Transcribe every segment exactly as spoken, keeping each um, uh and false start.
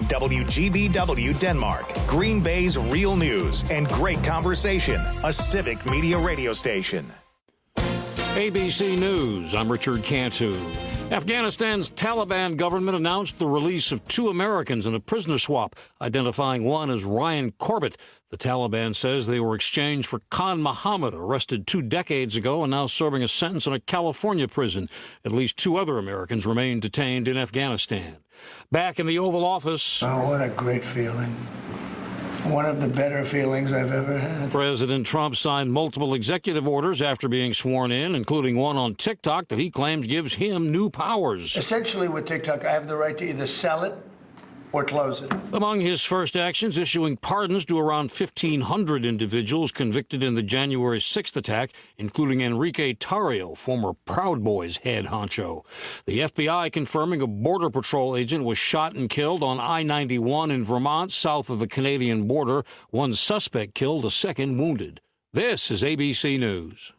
W G B W Denmark, Green Bay's real news and great conversation, a civic media radio station. A B C News, I'm Richard Cantu. Afghanistan's Taliban government announced the release of two Americans in a prisoner swap, identifying one as Ryan Corbett. The Taliban says they were exchanged for Khan Muhammad, arrested two decades ago and now serving a sentence in a California prison. At least two other Americans remain detained in Afghanistan. Back in the Oval Office. Oh, what a great feeling. One of the better feelings I've ever had. President Trump signed multiple executive orders after being sworn in, including one on TikTok that he claims gives him new powers. Essentially, with TikTok, I have the right to either sell it or close it. Among his first actions, issuing pardons to around fifteen hundred individuals convicted in the January sixth attack, including Enrique Tarrio, former Proud Boys head honcho. The F B I confirming a Border Patrol agent was shot and killed on I ninety-one in Vermont, south of the Canadian border. One suspect killed, a second wounded. This is A B C News.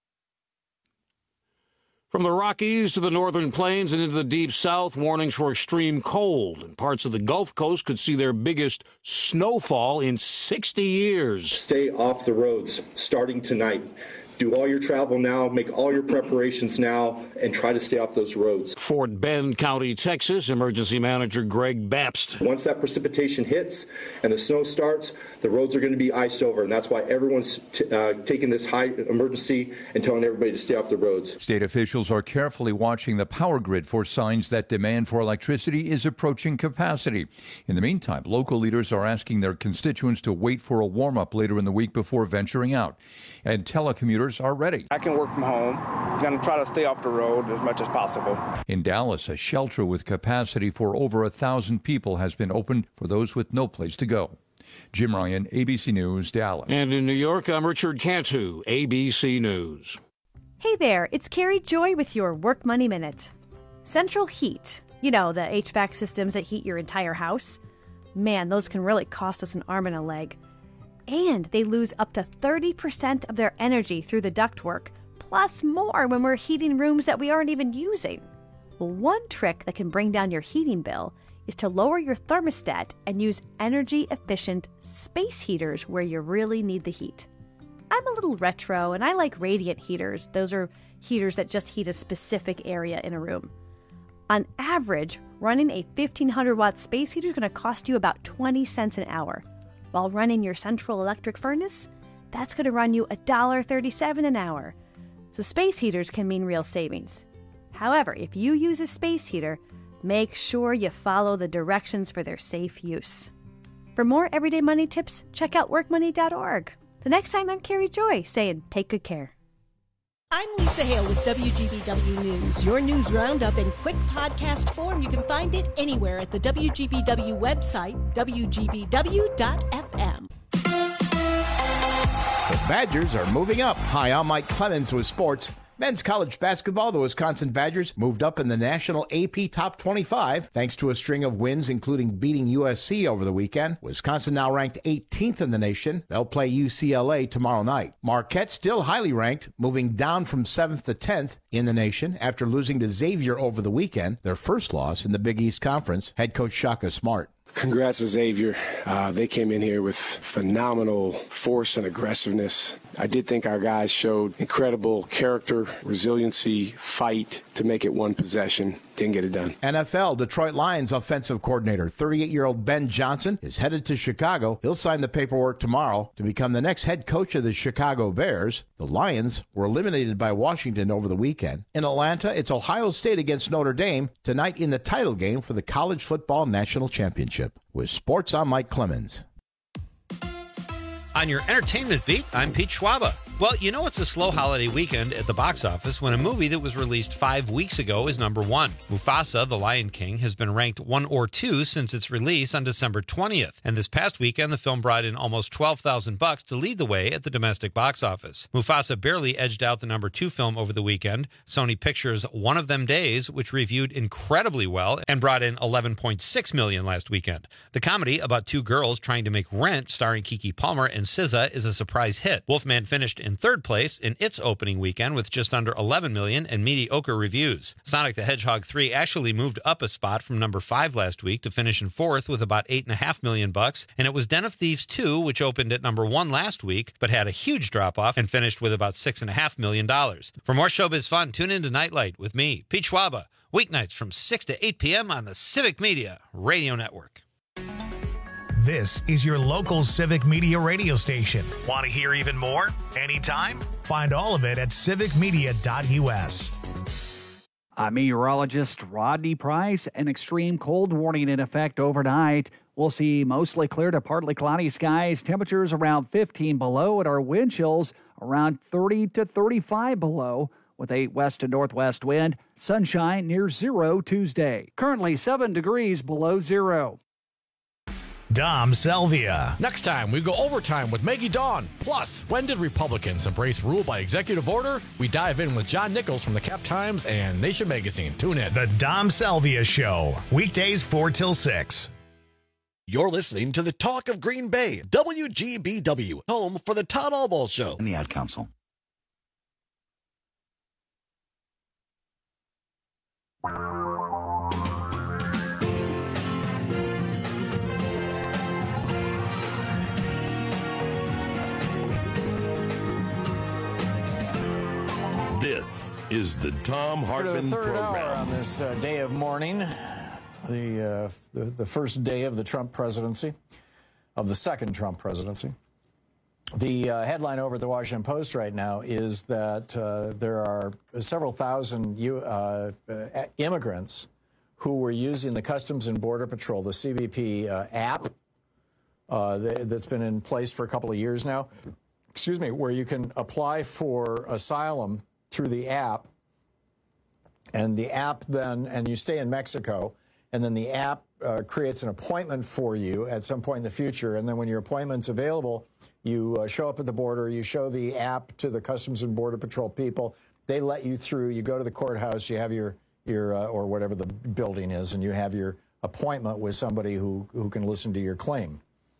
From the Rockies to the northern plains and into the deep south, warnings for extreme cold. And parts of the Gulf Coast could see their biggest snowfall in sixty years. Stay off the roads starting tonight. Do all your travel now, make all your preparations now, and try to stay off those roads. Fort Bend County, Texas, Emergency Manager Greg Babst. Once that precipitation hits and the snow starts, the roads are going to be iced over, and that's why everyone's t- uh, taking this high emergency and telling everybody to stay off the roads. State officials are carefully watching the power grid for signs that demand for electricity is approaching capacity. In the meantime, local leaders are asking their constituents to wait for a warm-up later in the week before venturing out. And telecommuters are ready. I can work from home. I'm going to try to stay off the road as much as possible. In Dallas, a shelter with capacity for over a thousand people has been opened for those with no place to go. Jim Ryan, A B C News, Dallas. And in New York, I'm Richard Cantu, A B C News. Hey there, it's Carrie Joy with your Work Money Minute. Central Heat, you know, the H V A C systems that heat your entire house. Man, those can really cost us an arm and a leg. And they lose up to thirty percent of their energy through the ductwork, plus more when we're heating rooms that we aren't even using. Well, one trick that can bring down your heating bill is to lower your thermostat and use energy-efficient space heaters where you really need the heat. I'm a little retro, and I like radiant heaters. Those are heaters that just heat a specific area in a room. On average, running a fifteen hundred watt space heater is going to cost you about twenty cents an hour. While running your central electric furnace, that's going to run you one dollar thirty-seven an hour. So space heaters can mean real savings. However, if you use a space heater, make sure you follow the directions for their safe use. For more everyday money tips, check out work money dot org. The next time, I'm Carrie Joy saying take good care. I'm Lisa Hale with W G B W News. Your news roundup in quick podcast form. You can find it anywhere at the W G B W website, W G B W dot F M. The Badgers are moving up. Hi, I'm Mike Clemens with sports. Men's college basketball, the Wisconsin Badgers moved up in the national A P Top twenty-five thanks to a string of wins, including beating U S C over the weekend. Wisconsin now ranked eighteenth in the nation. They'll play U C L A tomorrow night. Marquette still highly ranked, moving down from seventh to tenth in the nation after losing to Xavier over the weekend, their first loss in the Big East Conference. Head coach Shaka Smart. Congrats to Xavier. Uh, they came in here with phenomenal force and aggressiveness. I did think our guys showed incredible character, resiliency, fight to make it one possession. Didn't get it done. N F L Detroit Lions offensive coordinator, thirty-eight-year-old Ben Johnson, is headed to Chicago. He'll sign the paperwork tomorrow to become the next head coach of the Chicago Bears. The Lions were eliminated by Washington over the weekend. In Atlanta, it's Ohio State against Notre Dame tonight in the title game for the College Football National Championship. With sports, I'm Mike Clemens. On your entertainment beat, I'm Pete Schwaba. Well, you know it's a slow holiday weekend at the box office when a movie that was released five weeks ago is number one. Mufasa, The Lion King, has been ranked one or two since its release on December twentieth. And this past weekend, the film brought in almost twelve thousand bucks to lead the way at the domestic box office. Mufasa barely edged out the number two film over the weekend, Sony Pictures' One of Them Days, which reviewed incredibly well and brought in eleven point six million dollars last weekend. The comedy about two girls trying to make rent, starring Keke Palmer and S Z A, is a surprise hit. Wolfman finished in third place in its opening weekend with just under eleven million and mediocre reviews. Sonic the Hedgehog three actually moved up a spot from number five last week to finish in fourth with about eight and a half million bucks, and it was Den of Thieves two, which opened at number one last week, but had a huge drop-off and finished with about six and a half million dollars. For more showbiz fun, tune in to Nightlight with me, Pete Schwaba, weeknights from six to eight p.m. on the Civic Media Radio Network. This is your local Civic Media radio station. Want to hear even more? Anytime? Find all of it at civic media dot u s. I'm meteorologist Rodney Price. An extreme cold warning in effect overnight. We'll see mostly clear to partly cloudy skies, temperatures around fifteen below, and our wind chills around thirty to thirty-five below, with a west to northwest wind. Sunshine near zero Tuesday. Currently seven degrees below zero. Dom Selvia. Next time, we go overtime with Maggie Dawn. Plus, when did Republicans embrace rule by executive order? We dive in with John Nichols from the Cap Times and Nation Magazine. Tune in. The Dom Selvia Show. Weekdays four till six. You're listening to the Talk of Green Bay, W G B W, home for the Todd Albaugh Show. And the Ad Council. This is the Tom Hartman the third program. Hour on this uh, day of mourning, the, uh, the the first day of the Trump presidency, of the second Trump presidency. The uh, headline over at the Washington Post right now is that uh, there are several thousand U, uh, uh, immigrants who were using the Customs and Border Patrol, the C B P uh, app uh, th- that's been in place for a couple of years now. Excuse me, where you can apply for asylum through the app, and the app then, and you stay in Mexico, and then the app uh, creates an appointment for you at some point in the future, and then when your appointment's available, you uh, show up at the border, you show the app to the Customs and Border Patrol people, they let you through, you go to the courthouse, you have your, your uh, or whatever the building is, and you have your appointment with somebody who, who can listen to your claim.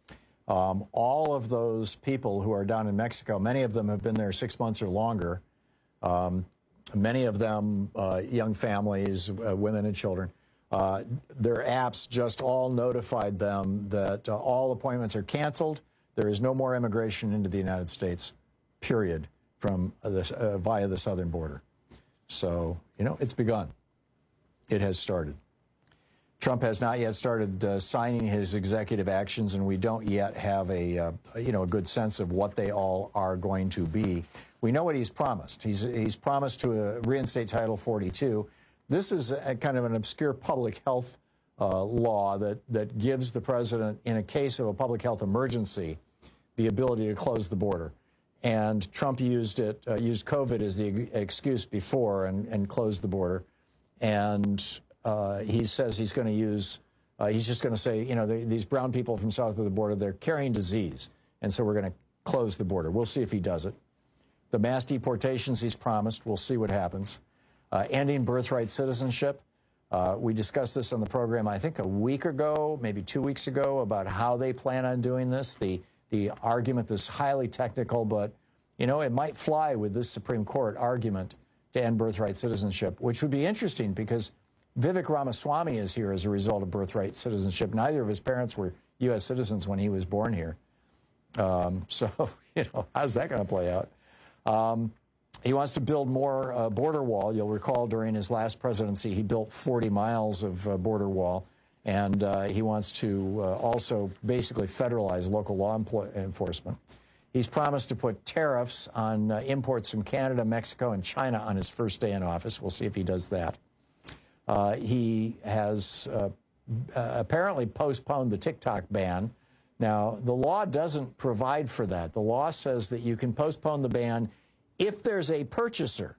Um, all of those people who are down in Mexico, many of them have been there six months or longer. Um, many of them, uh, young families, uh, women and children, uh, their apps just all notified them that uh, all appointments are canceled. There is no more immigration into the United States, period, from this, uh, via the southern border. So, you know, it's begun. It has started. Trump has not yet started uh, signing his executive actions, and we don't yet have a, uh, you know, a good sense of what they all are going to be. We know what he's promised. He's, he's promised to uh, reinstate Title forty-two. This is a, kind of an obscure public health uh, law that, that gives the president, in a case of a public health emergency, the ability to close the border. And Trump used it, uh, used COVID as the excuse before and, and closed the border. And uh, he says he's going to use, uh, he's just going to say, you know, the, these brown people from south of the border, they're carrying disease. And so we're going to close the border. We'll see if he does it. The mass deportations he's promised, we'll see what happens. Uh, ending birthright citizenship. Uh, we discussed this on the program, I think, a week ago, maybe two weeks ago, about how they plan on doing this. The, the argument, this highly technical, but, you know, it might fly with this Supreme Court argument to end birthright citizenship, which would be interesting because Vivek Ramaswamy is here as a result of birthright citizenship. Neither of his parents were U S citizens when he was born here. Um, so, you know, how's that going to play out? Um, he wants to build more uh, border wall. You'll recall during his last presidency, he built forty miles of uh, border wall. And uh, he wants to uh, also basically federalize local law enforcement. He's promised to put tariffs on uh, imports from Canada, Mexico, and China on his first day in office. We'll see if he does that. Uh, he has uh, uh, apparently postponed the TikTok ban. Now, the law doesn't provide for that. The law says that you can postpone the ban if there's a purchaser,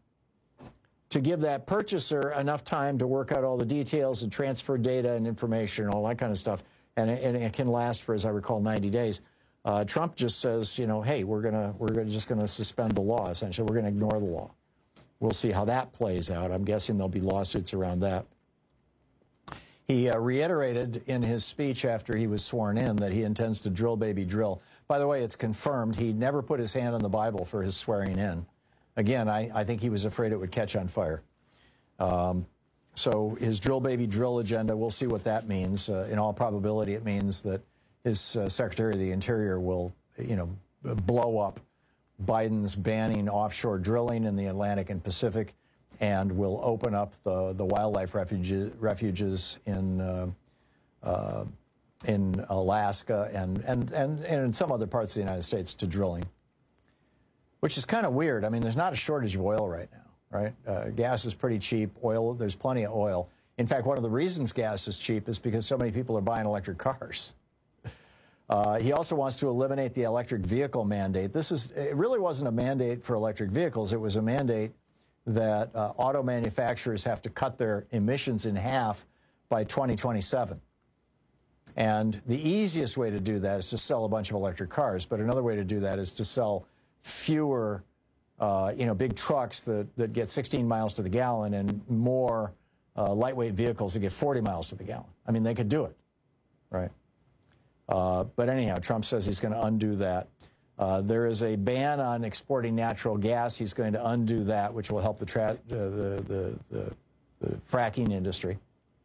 to give that purchaser enough time to work out all the details and transfer data and information and all that kind of stuff. And it, and it can last for, as I recall, ninety days. Uh, Trump just says, you know, hey, we're gonna we're gonna, just going to suspend the law, essentially. We're going to ignore the law. We'll see how that plays out. I'm guessing there'll be lawsuits around that. He uh, reiterated in his speech after he was sworn in that he intends to drill, baby, drill. By the way, it's confirmed. He never put his hand on the Bible for his swearing in. Again, I, I think he was afraid it would catch on fire. Um, so his drill, baby, drill agenda, we'll see what that means. Uh, in all probability, it means that his uh, Secretary of the Interior will, you know, blow up Biden's banning offshore drilling in the Atlantic and Pacific, and will open up the, the wildlife refuge, refuges in uh, uh, in Alaska and, and, and, and in some other parts of the United States to drilling, which is kind of weird. I mean, there's not a shortage of oil right now, right? Uh, gas is pretty cheap. Oil, there's plenty of oil. In fact, one of the reasons gas is cheap is because so many people are buying electric cars. Uh, he also wants to eliminate the electric vehicle mandate. This is, it really wasn't a mandate for electric vehicles. It was a mandate that uh, auto manufacturers have to cut their emissions in half by twenty twenty-seven. And the easiest way to do that is to sell a bunch of electric cars. But another way to do that is to sell fewer, uh, you know, big trucks that, that get sixteen miles to the gallon and more uh, lightweight vehicles that get forty miles to the gallon. I mean, they could do it, right? Uh, but anyhow, Trump says he's going to undo that. Uh, there is a ban on exporting natural gas. He's going to undo that, which will help the, tra uh, the, the, the, the fracking industry.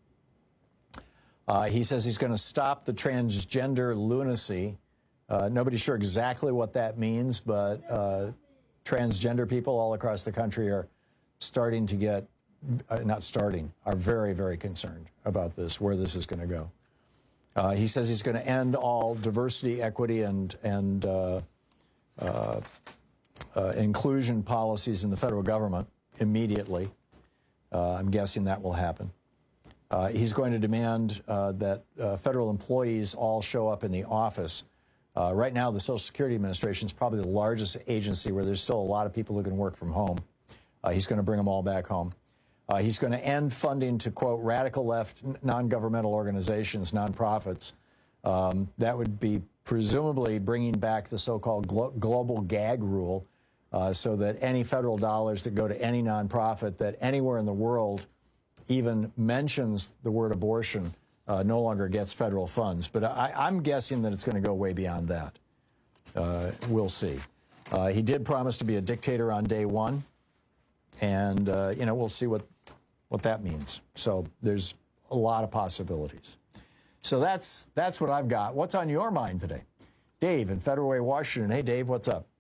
Uh, he says he's going to stop the transgender lunacy. Uh, nobody's sure exactly what that means, but uh, transgender people all across the country are starting to get, uh, not starting, are very, very concerned about this, where this is going to go. Uh, he says he's going to end all diversity, equity, and, and uh, uh, uh, inclusion policies in the federal government immediately. Uh, I'm guessing that will happen. Uh, he's going to demand uh, that uh, federal employees all show up in the office. Uh, right now, the Social Security Administration is probably the largest agency where there's still a lot of people who can work from home. Uh, he's going to bring them all back home. Uh, he's going to end funding to, quote, radical left non-governmental organizations, nonprofits. Um, that would be presumably bringing back the so-called glo global gag rule uh, so that any federal dollars that go to any nonprofit that anywhere in the world even mentions the word abortion uh, no longer gets federal funds. But I, I'm guessing that it's going to go way beyond that. Uh, we'll see. Uh, he did promise to be a dictator on day one. And, uh, you know, we'll see what, what that means. So there's a lot of possibilities. So that's, that's what I've got. What's on your mind today? Dave in Federal Way, Washington. Hey, Dave, what's up?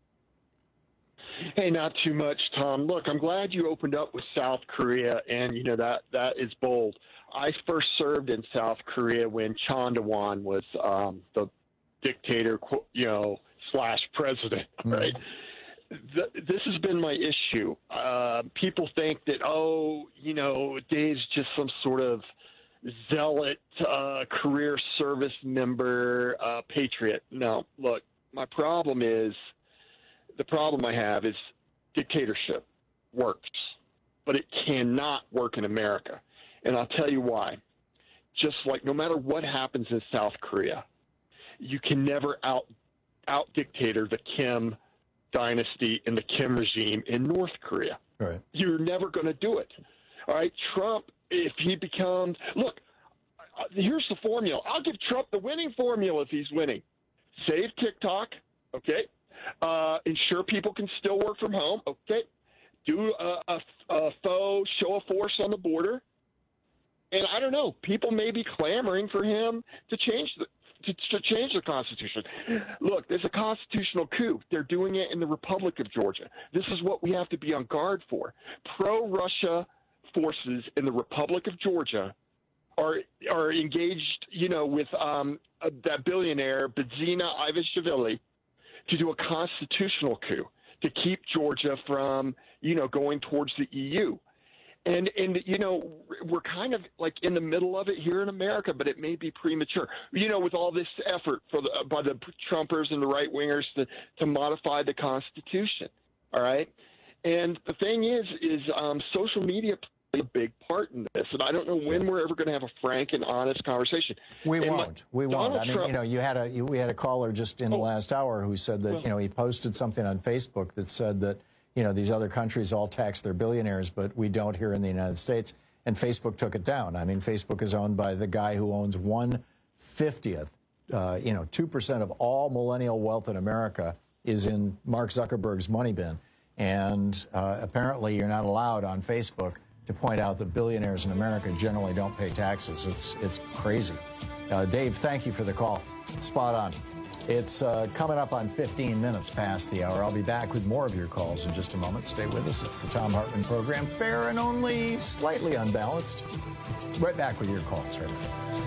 Hey, not too much, Tom. Look, I'm glad you opened up with South Korea, and, you know, that that is bold. I first served in South Korea when Chandawan was um, the dictator, you know, slash president, right? Mm-hmm. This has been my issue. Uh, people think that, oh, you know, Dave's just some sort of zealot, uh, career service member, uh, patriot. No, look, my problem is, the problem I have is dictatorship works, but it cannot work in America. And I'll tell you why. Just like no matter what happens in South Korea, you can never out out dictator the Kim dynasty and the Kim regime in North Korea. Right. You're never going to do it. All right, Trump, if he becomes, look, here's the formula. I'll give Trump the winning formula if he's winning. Save TikTok, okay? Uh, ensure people can still work from home, okay? Do a, a, a faux show of force on the border. And I don't know, people may be clamoring for him to change the To, to change the Constitution. Look, there's a constitutional coup. They're doing it in the Republic of Georgia. This is what we have to be on guard for. Pro-Russia forces in the Republic of Georgia are are engaged, you know, with um, uh, that billionaire, Bidzina Ivashvili, to do a constitutional coup to keep Georgia from, you know, going towards the E U. And, and you know, we're kind of like in the middle of it here in America, but it may be premature. You know, with all this effort for the, by the Trumpers and the right-wingers to, to modify the Constitution, all right? And the thing is, is um, social media plays a big part in this, and I don't know when we're ever going to have a frank and honest conversation. We and won't. My, we won't. Donald I mean, Trump, you know, you had a you, we had a caller just in oh, the last hour who said that, well, you know, he posted something on Facebook that said that, you know, these other countries all tax their billionaires, but we don't here in the United States. and Facebook took it down. I mean, Facebook is owned by the guy who owns one fiftieth, uh, you know, two percent of all millennial wealth in America is in Mark Zuckerberg's money bin. And uh, apparently you're not allowed on Facebook to point out that billionaires in America generally don't pay taxes. It's, it's crazy. Uh, Dave, thank you for the call. Spot on. It's uh, coming up on fifteen minutes past the hour. I'll be back with more of your calls in just a moment. Stay with us. It's the Thom Hartmann program, fair and only slightly unbalanced. Right back with your calls. Right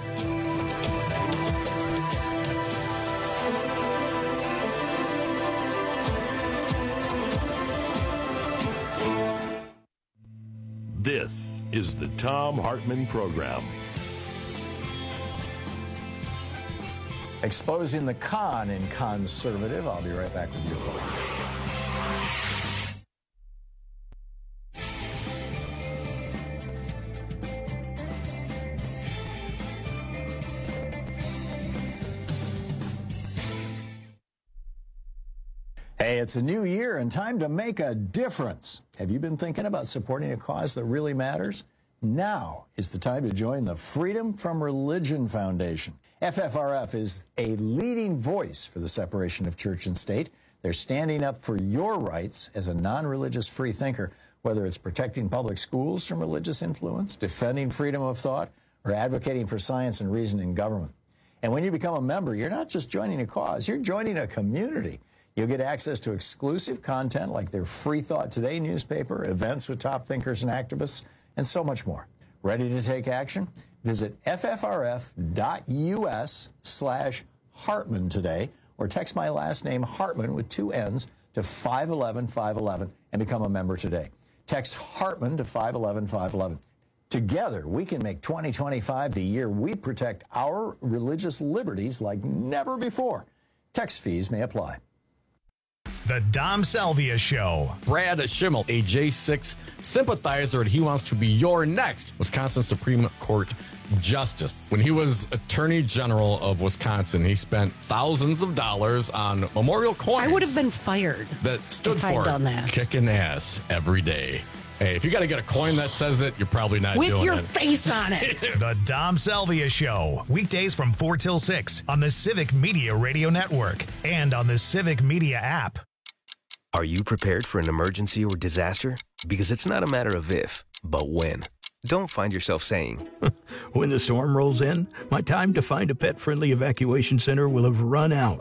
This is the Thom Hartmann program. Exposing the con in conservative. I'll be right back with you. Hey, it's a new year and time to make a difference. Have you been thinking about supporting a cause that really matters? Now is the time to join the Freedom from Religion Foundation. F F R F is a leading voice for the separation of church and state. They're standing up for your rights as a non-religious free thinker, whether it's protecting public schools from religious influence, defending freedom of thought, or advocating for science and reason in government. And when you become a member, you're not just joining a cause, you're joining a community. You'll get access to exclusive content like their Free Thought Today newspaper, events with top thinkers and activists, and so much more. Ready to take action? Visit ffrf.us slash Hartmann today, or text my last name, Hartmann, with two N's, to five one one five one one and become a member today. Text Hartmann to five one one five one one. Together, we can make twenty twenty-five the year we protect our religious liberties like never before. Text fees may apply. The Dom Salvia Show. Brad Schimmel, a J six sympathizer, and he wants to be your next Wisconsin Supreme Court Justice. When he was Attorney General of Wisconsin, he spent thousands of dollars on memorial coins. I would have been fired that stood if for I'd done that. Kicking ass every day. Hey, if you got to get a coin that says it, you're probably not With doing your it. face on it. The Dom Salvia Show. Weekdays from four till six on the Civic Media Radio Network and on the Civic Media app. Are you prepared for an emergency or disaster? Because it's not a matter of if, but when. Don't find yourself saying, when the storm rolls in, my time to find a pet-friendly evacuation center will have run out.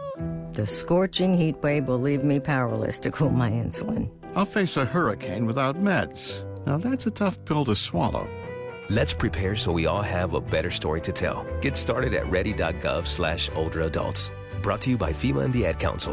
The scorching heat wave will leave me powerless to cool my insulin. I'll face a hurricane without meds. Now that's a tough pill to swallow. Let's prepare so we all have a better story to tell. Get started at ready.gov slash older adults. Brought to you by FEMA and the Ad Council.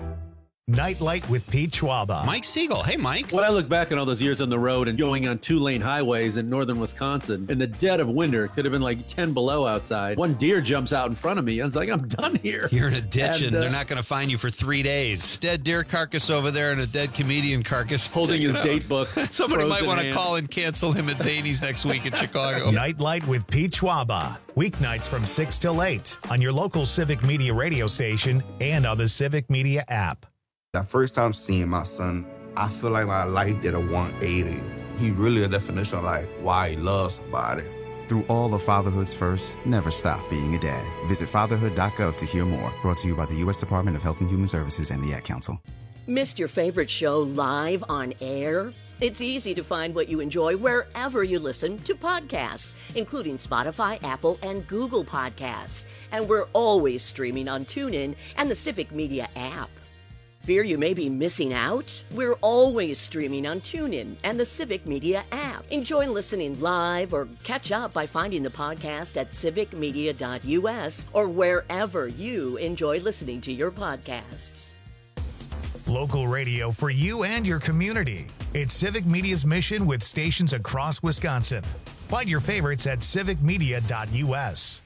Nightlight with Pete Schwaba. Mike Siegel. Hey, Mike. When I look back on all those years on the road and going on two-lane highways in northern Wisconsin, in the dead of winter, it could have been like ten below outside. One deer jumps out in front of me. I was like, I'm done here. You're in a ditch, and, and uh, they're not going to find you for three days. Dead deer carcass over there and a dead comedian carcass. Holding his date book. Somebody might want to hand. call and cancel him at Zany's next week in Chicago. Nightlight with Pete Schwaba. Weeknights from six till eight on your local Civic Media radio station and on the Civic Media app. The first time seeing my son, I feel like my life did a one eighty. He really a definition of like why he loves somebody. Through all of fatherhood's first, never stop being a dad. Visit fatherhood dot gov to hear more. Brought to you by the U S Department of Health and Human Services and the Ad Council. Missed your favorite show live on air? It's easy to find what you enjoy wherever you listen to podcasts, including Spotify, Apple, and Google Podcasts. And we're always streaming on TuneIn and the Civic Media app. Fear you may be missing out? We're always streaming on TuneIn and the Civic Media app. Enjoy listening live or catch up by finding the podcast at civic media dot u s or wherever you enjoy listening to your podcasts. Local radio for you and your community. It's Civic Media's mission with stations across Wisconsin. Find your favorites at civic media dot u s.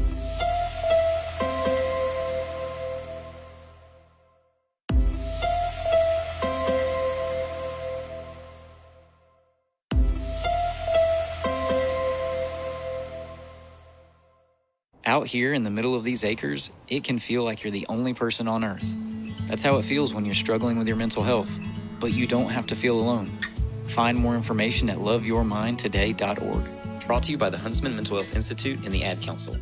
Out here in the middle of these acres, it can feel like you're the only person on Earth. That's how it feels when you're struggling with your mental health, but you don't have to feel alone. Find more information at love your mind today dot org. Brought to you by the Huntsman Mental Health Institute and the Ad Council.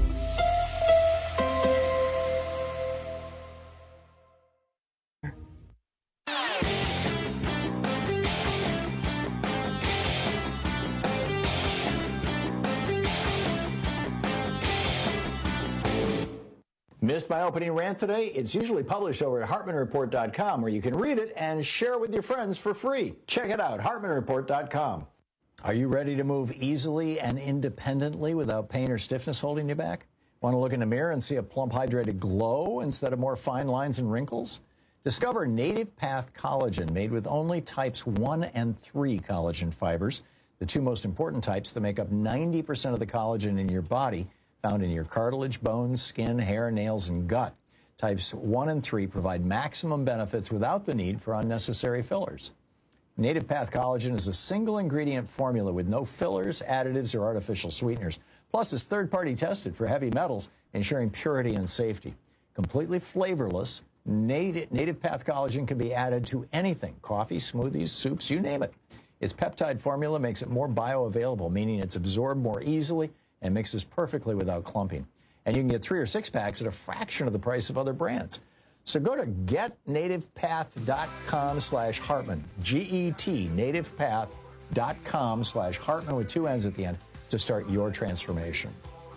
Missed my opening rant today? It's usually published over at hartman report dot com, where you can read it and share it with your friends for free. Check it out, hartman report dot com. Are you ready to move easily and independently without pain or stiffness holding you back? Want to look in the mirror and see a plump, hydrated glow instead of more fine lines and wrinkles? Discover Native Path Collagen, made with only types one and three collagen fibers, the two most important types that make up ninety percent of the collagen in your body, found in your cartilage, bones, skin, hair, nails, and gut. Types one and three provide maximum benefits without the need for unnecessary fillers. Native Path Collagen is a single ingredient formula with no fillers, additives, or artificial sweeteners. Plus, it's third-party tested for heavy metals, ensuring purity and safety. Completely flavorless, Native, Native Path Collagen can be added to anything: coffee, smoothies, soups, you name it. Its peptide formula makes it more bioavailable, meaning it's absorbed more easily and mixes perfectly without clumping. And you can get three or six packs at a fraction of the price of other brands. So go to get native path dot com slash Hartman, G E T, native path dot com slash Hartman with two N's at the end to start your transformation.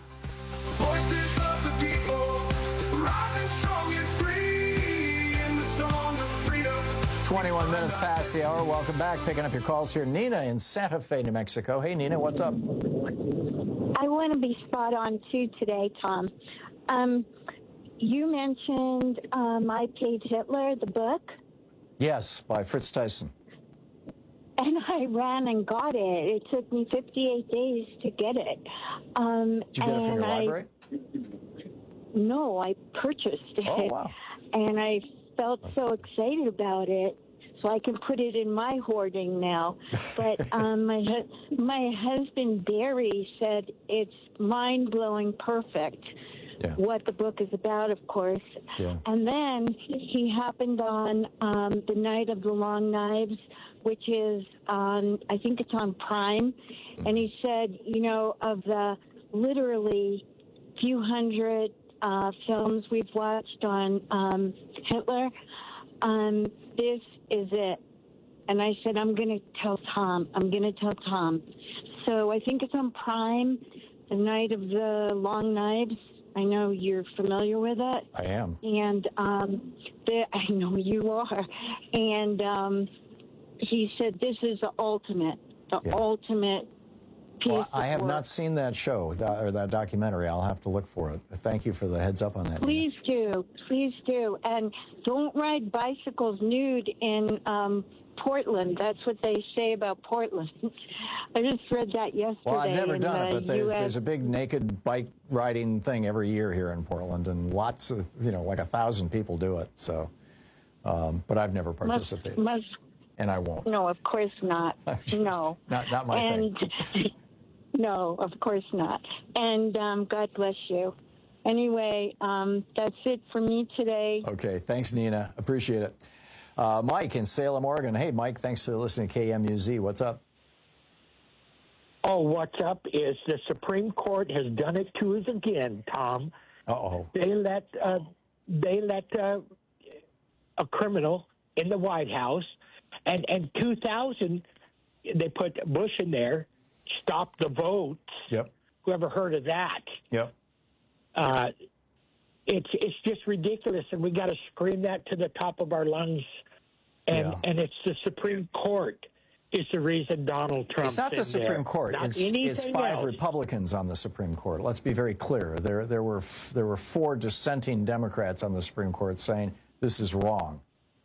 Voices of the people, rising strong and free in the song of freedom. twenty-one minutes past the hour. Welcome back. Picking up your calls here. Nina in Santa Fe, New Mexico. Hey, Nina, what's up? I want to be spot on, too, today, Tom. Um, you mentioned um, I Paid Hitler, the book. Yes, by Fritz Tyson. And I ran and got it. It took me fifty-eight days to get it. Um, Did you get it from your I, library? No, I purchased it. Oh, wow. And I felt so excited about it. So I can put it in my hoarding now. But um, my hu- my husband Barry said it's mind-blowing perfect. Yeah. What the book is about, of course. Yeah. And then he happened on um, The Night of the Long Knives, which is on, I think it's on Prime. And he said, you know, of the literally few hundred uh, films we've watched on um, Hitler, um, this is it. And I said, I'm going to tell Tom. I'm going to tell Tom. So I think it's on Prime, The Night of the Long Knives. I know you're familiar with it. I am. And um, the, I know you are. And um, he said, this is the ultimate, the yeah. ultimate piece well, I of have work. not seen that show, or that documentary. I'll have to look for it. Thank you for the heads up on that. Please Nina. do. Please do. And don't ride bicycles nude in um, Portland. That's what they say about Portland. I just read that yesterday. Well, I've never in done it, but there's, U S there's a big naked bike riding thing every year here in Portland, and lots of, you know, like a thousand people do it. So, um, but I've never participated. Must, must, and I won't. No, of course not. No. Not, not my and, thing. No, of course not. And um, God bless you. Anyway, um, that's it for me today. Okay, thanks, Nina. Appreciate it. Uh, Mike in Salem, Oregon. Hey, Mike, thanks for listening to K M U Z. What's up? Oh, what's up is the Supreme Court has done it to us again, Tom. Uh-oh. They let uh, they let uh, a criminal in the White House, and and two thousand they put Bush in there, stop the votes. Yep. Whoever heard of that? Yep. Uh, it's it's just ridiculous, and we got to scream that to the top of our lungs. And Yeah. and it's the Supreme Court is the reason Donald Trump. It's not the Supreme there. Court. Not It's, it's five else. Republicans on the Supreme Court. Let's be very clear. There, there were there were four dissenting Democrats on the Supreme Court saying this is wrong.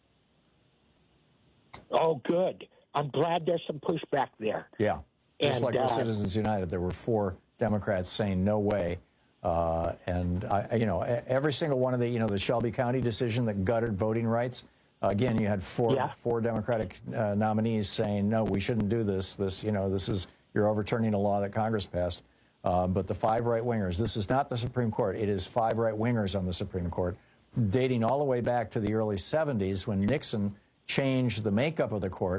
Oh, good. I'm glad there's some pushback there. Yeah. Just And, like uh, with Citizens United, there were four Democrats saying no way. Uh, and, I, you know, e- every single one of the, you know, the Shelby County decision that guttered voting rights, uh, again, you had four Yeah. four Democratic uh, nominees saying, no, we shouldn't do this. This, you know, this is, you're overturning a law that Congress passed. Uh, but the five right-wingers, this is not the Supreme Court. It is five right-wingers on the Supreme Court, dating all the way back to the early seventies when Nixon changed the makeup of the court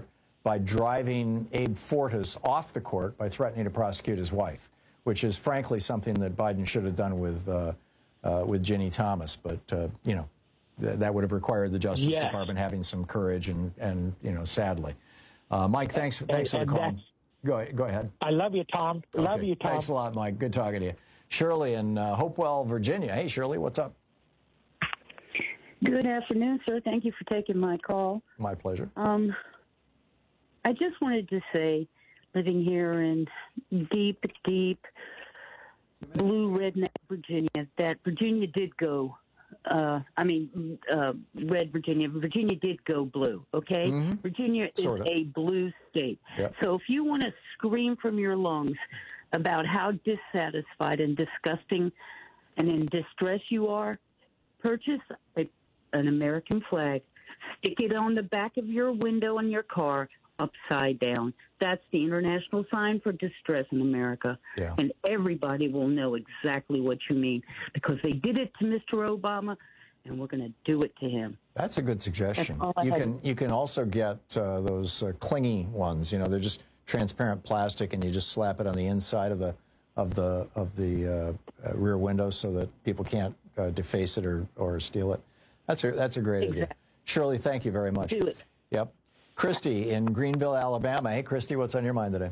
by driving Abe Fortas off the court by threatening to prosecute his wife, which is frankly something that Biden should have done with uh, uh, with Ginny Thomas. But uh, you know, th- that would have required the Justice Yes. Department having some courage, and and you know, sadly, uh, Mike, thanks thanks And- for the and call. Go go ahead. I love you, Tom. Love Okay. you, Tom. Thanks a lot, Mike. Good talking to you. Shirley in uh, Hopewell, Virginia. Hey, Shirley, what's up? Good afternoon, sir. Thank you for taking my call. My pleasure. Um, I just wanted to say, living here in deep, deep blue redneck Virginia, that Virginia did go. Uh, I mean, uh, red Virginia. Virginia did go blue. Okay, Mhm. Virginia is Sorta. a blue state. Yep. So if you want to scream from your lungs about how dissatisfied and disgusting and in distress you are, purchase a, an American flag, stick it on the back of your window in your car upside down. That's the international sign for distress in America. Yeah. And everybody will know exactly what you mean because they did it to Mister Obama, and we're going to do it to him. That's a good suggestion. That's all I You had. can you can also get uh, those uh, clingy ones. You know, they're just transparent plastic, and you just slap it on the inside of the of the of the uh, uh, rear window so that people can't uh, deface it or, or steal it. That's a that's a great idea. Exactly. Shirley, thank you very much. Do it. Yep. Christy in Greenville, Alabama. Hey, Christy, what's on your mind today?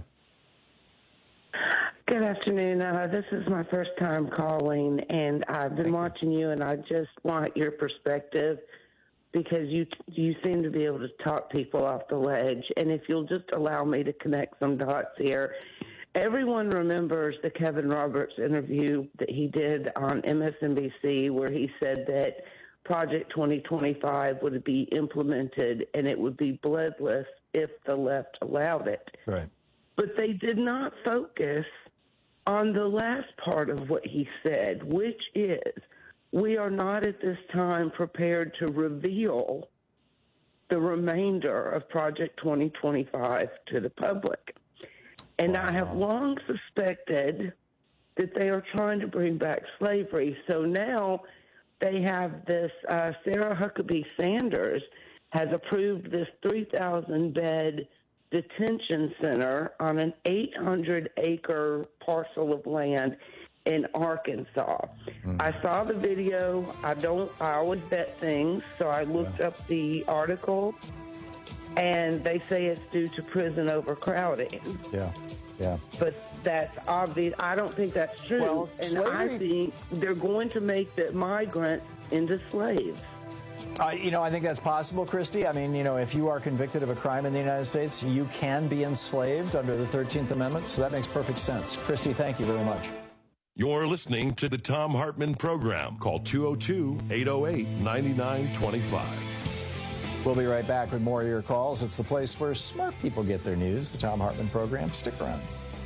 Good afternoon. Uh, this is my first time calling, and I've been watching you, and I just want your perspective because you you seem to be able to talk people off the ledge. And if you'll just allow me to connect some dots here, everyone remembers the Kevin Roberts interview that he did on M S N B C where he said that Project twenty twenty-five would be implemented and it would be bloodless if the left allowed it. Right. But they did not focus on the last part of what he said, which is we are not at this time prepared to reveal the remainder of Project twenty twenty-five to the public. And I have long suspected that they are trying to bring back slavery. So now they have this, uh, Sarah Huckabee Sanders has approved this three thousand bed detention center on an eight hundred acre parcel of land in Arkansas. Mm. I saw the video. I don't, I always bet things, so I looked Yeah. up the article, and they say it's due to prison overcrowding. Yeah. Yeah. But that's obvious. I don't think that's true. Well, and I slavery- think they're going to make the migrants into slaves. Uh, you know, I think that's possible, Christy. I mean, you know, if you are convicted of a crime in the United States, you can be enslaved under the thirteenth Amendment. So that makes perfect sense. Christy, thank you very much. You're listening to the Tom Hartman Program. Call two oh two, eight oh eight, nine nine two five. We'll be right back with more of your calls. It's the place where smart people get their news, the Tom Hartman Program. Stick around.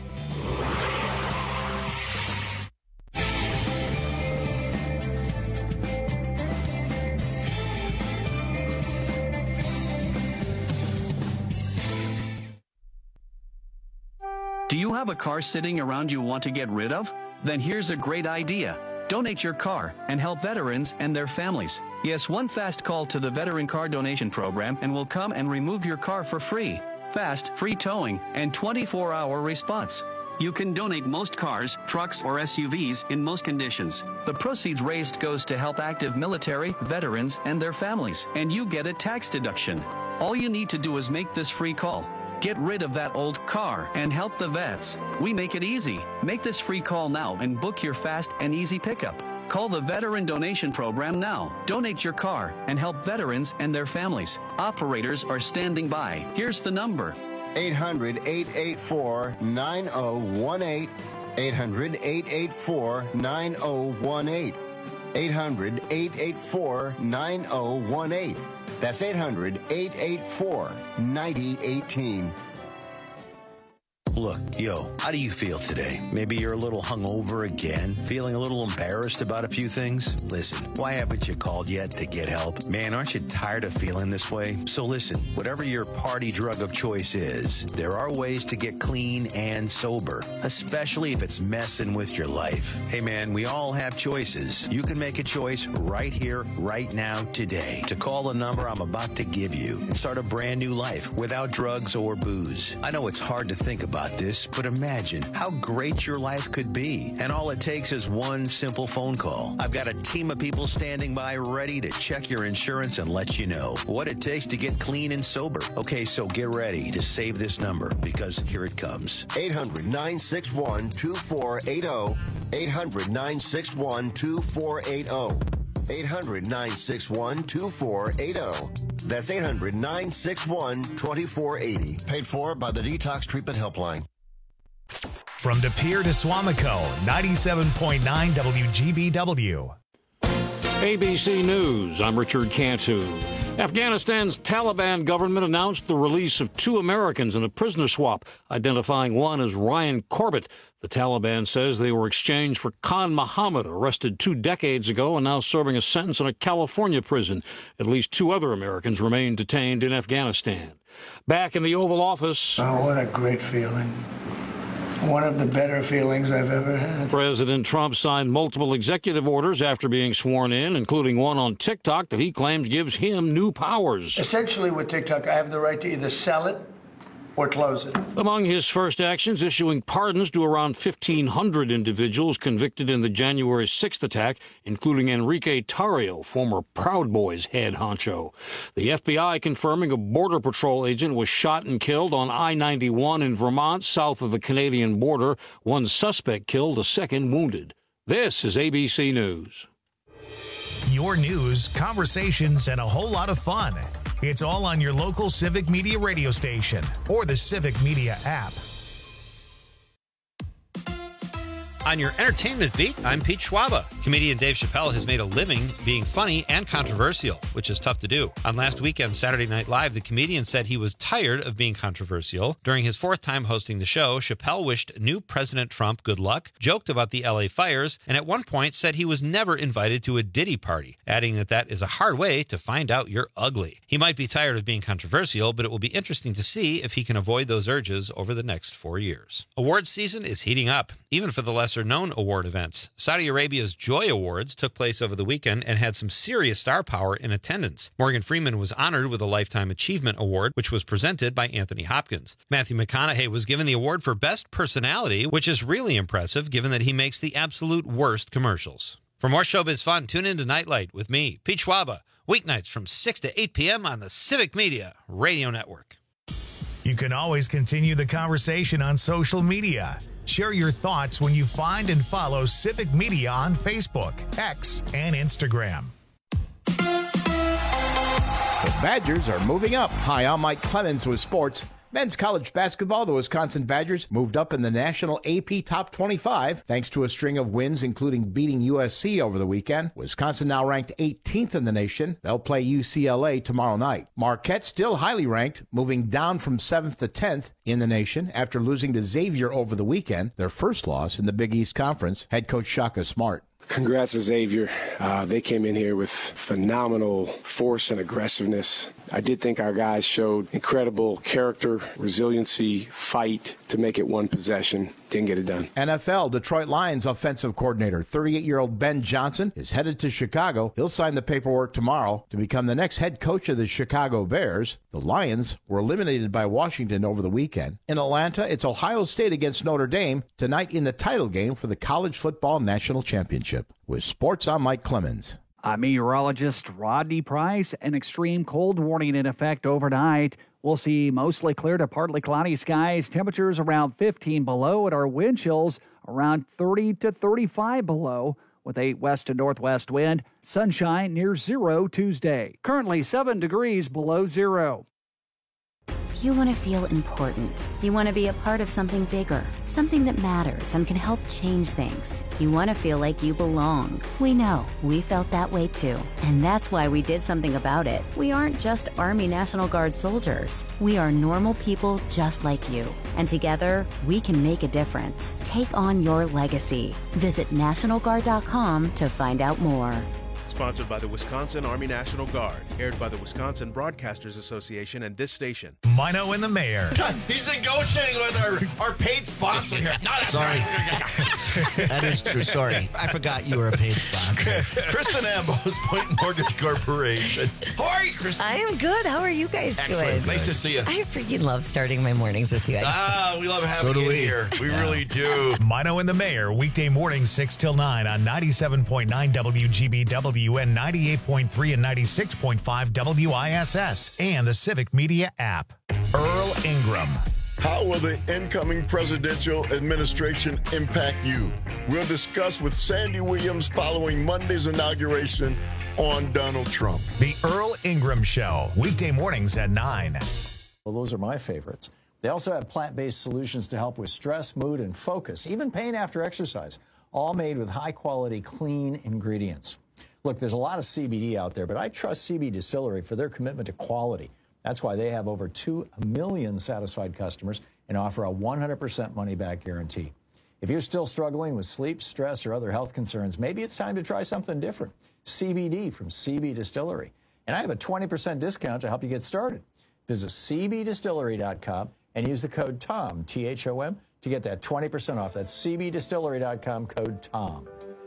Do you have a car sitting around you want to get rid of? Then here's a great idea. Donate your car and help veterans and their families. Yes, one fast call to the Veteran Car Donation Program and we'll come and remove your car for free. Fast, free towing, and twenty-four hour response. You can donate most cars, trucks, or S U Vs in most conditions. The proceeds raised goes to help active military, veterans, and their families, and you get a tax deduction. All you need to do is make this free call. Get rid of that old car and help the vets. We make it easy. Make this free call now and book your fast and easy pickup. Call the Veteran Donation Program now. Donate your car and help veterans and their families. Operators are standing by. Here's the number. eight hundred, eight eight four, nine oh one eight. eight hundred, eight eight four, nine oh one eight. eight hundred, eight eight four, nine oh one eight. That's eight hundred, eight eight four, nine oh one eight. Look, yo, how do you feel today? Maybe you're a little hungover again? Feeling a little embarrassed about a few things? Listen, why haven't you called yet to get help? Man, aren't you tired of feeling this way? So listen, whatever your party drug of choice is, there are ways to get clean and sober, especially if it's messing with your life. Hey man, we all have choices. You can make a choice right here, right now, today, to call the number I'm about to give you and start a brand new life without drugs or booze. I know it's hard to think about this, but imagine how great your life could be. And all it takes is one simple phone call. I've got a team of people standing by ready to check your insurance and let you know what it takes to get clean and sober. Okay, so get ready to save this number because here it comes. eight hundred, nine six one, two four eight zero. eight hundred, nine six one, two four eight zero. eight hundred, nine six one, two four eight zero. That's eight hundred, nine six one, two four eight zero. Paid for by the Detox Treatment Helpline. From De Pere to Swamico, ninety-seven point nine W G B W. A B C News, I'm Richard Cantu. Afghanistan's Taliban government announced the release of two Americans in a prisoner swap, identifying one as Ryan Corbett. The Taliban says they were exchanged for Khan Muhammad, arrested two decades ago and now serving a sentence in a California prison. At least two other Americans remain detained in Afghanistan. Back in the Oval Office. Oh, what a great feeling. One of the better feelings I've ever had. President Trump signed multiple executive orders after being sworn in, including one on TikTok that he claims gives him new powers. Essentially, with TikTok, I have the right to either sell it or close it. Among his first actions, issuing pardons to around fifteen hundred individuals convicted in the January sixth attack, including Enrique Tarrio, former Proud Boys head honcho. The F B I confirming a Border Patrol agent was shot and killed on I ninety-one in Vermont, south of the Canadian border. One suspect killed, a second wounded. This is A B C News. Your news, conversations, and a whole lot of fun. It's all on your local Civic Media radio station or the Civic Media app. On your entertainment beat, I'm Pete Schwaba. Comedian Dave Chappelle has made a living being funny and controversial, which is tough to do. On last weekend's Saturday Night Live, the comedian said he was tired of being controversial. During his fourth time hosting the show, Chappelle wished new President Trump good luck, joked about the L A fires, and at one point said he was never invited to a Diddy party, adding that that is a hard way to find out you're ugly. He might be tired of being controversial, but it will be interesting to see if he can avoid those urges over the next four years. Awards season is heating up, even for the lesser known award events. Saudi Arabia's Joy Awards took place over the weekend and had some serious star power in attendance. Morgan Freeman was honored with a Lifetime Achievement Award, which was presented by Anthony Hopkins. Matthew McConaughey was given the award for Best Personality, which is really impressive given that he makes the absolute worst commercials. For more showbiz fun, tune in to Nightlight with me, Pete Schwaba, weeknights from six to eight p.m. on the Civic Media Radio Network. You can always continue the conversation on social media. Share your thoughts when you find and follow Civic Media on Facebook, X, and Instagram. The Badgers are moving up. Hi, I'm Mike Clemens with sports. Men's college basketball, the Wisconsin Badgers moved up in the national A P Top twenty-five thanks to a string of wins, including beating U S C over the weekend. Wisconsin now ranked eighteenth in the nation. They'll play U C L A tomorrow night. Marquette still highly ranked, moving down from seventh to tenth in the nation after losing to Xavier over the weekend, their first loss in the Big East Conference. Head coach Shaka Smart. Congrats to Xavier. Uh, they came in here with phenomenal force and aggressiveness. I did think our guys showed incredible character, resiliency, fight to make it one possession. Didn't get it done. N F L Detroit Lions offensive coordinator, thirty-eight-year-old Ben Johnson, is headed to Chicago. He'll sign the paperwork tomorrow to become the next head coach of the Chicago Bears. The Lions were eliminated by Washington over the weekend. In Atlanta, it's Ohio State against Notre Dame tonight in the title game for the College Football National Championship. With sports, I'm Mike Clemens. I'm meteorologist Rodney Price. An extreme cold warning in effect overnight. We'll see mostly clear to partly cloudy skies, temperatures around fifteen below, and our wind chills around thirty to thirty-five below, with a west to northwest wind. Sunshine near zero Tuesday. Currently seven degrees below zero. You want to feel important. You want to be a part of something bigger, something that matters and can help change things. You want to feel like you belong. We know. We felt that way too. And that's why we did something about it. We aren't just Army National Guard soldiers. We are normal people just like you. And together, we can make a difference. Take on your legacy. Visit National Guard dot com to find out more. Sponsored by the Wisconsin Army National Guard. Aired by the Wisconsin Broadcasters Association and this station. Mino and the Mayor. He's negotiating with our, our paid sponsor here. Not Sorry. That is true. Sorry. I forgot you were a paid sponsor. Kristen Ambos, Point Mortgage Corporation. How are you, Kristen? I am good. How are you guys Excellent. doing? Nice to see you. I freaking love starting my mornings with you. Ah, we love having So do you we. here. We Yeah. really do. Mino and the Mayor, weekday mornings six till nine on ninety-seven point nine W G B W and ninety-eight point three and ninety-six point five W I S S and the Civic Media app. Earl Ingram. How will the incoming presidential administration impact you? We'll discuss with Sandy Williams following Monday's inauguration on Donald Trump. The Earl Ingram Show, weekday mornings at nine. Well, those are my favorites. They also have plant-based solutions to help with stress, mood, and focus, even pain after exercise, all made with high-quality, clean ingredients. Look, there's a lot of C B D out there, but I trust C B Distillery for their commitment to quality. That's why they have over two million satisfied customers and offer a one hundred percent money-back guarantee. If you're still struggling with sleep, stress, or other health concerns, maybe it's time to try something different. C B D from C B Distillery. And I have a twenty percent discount to help you get started. Visit C B Distillery dot com and use the code TOM, T H O M, to get that twenty percent off. That's C B Distillery dot com, code TOM.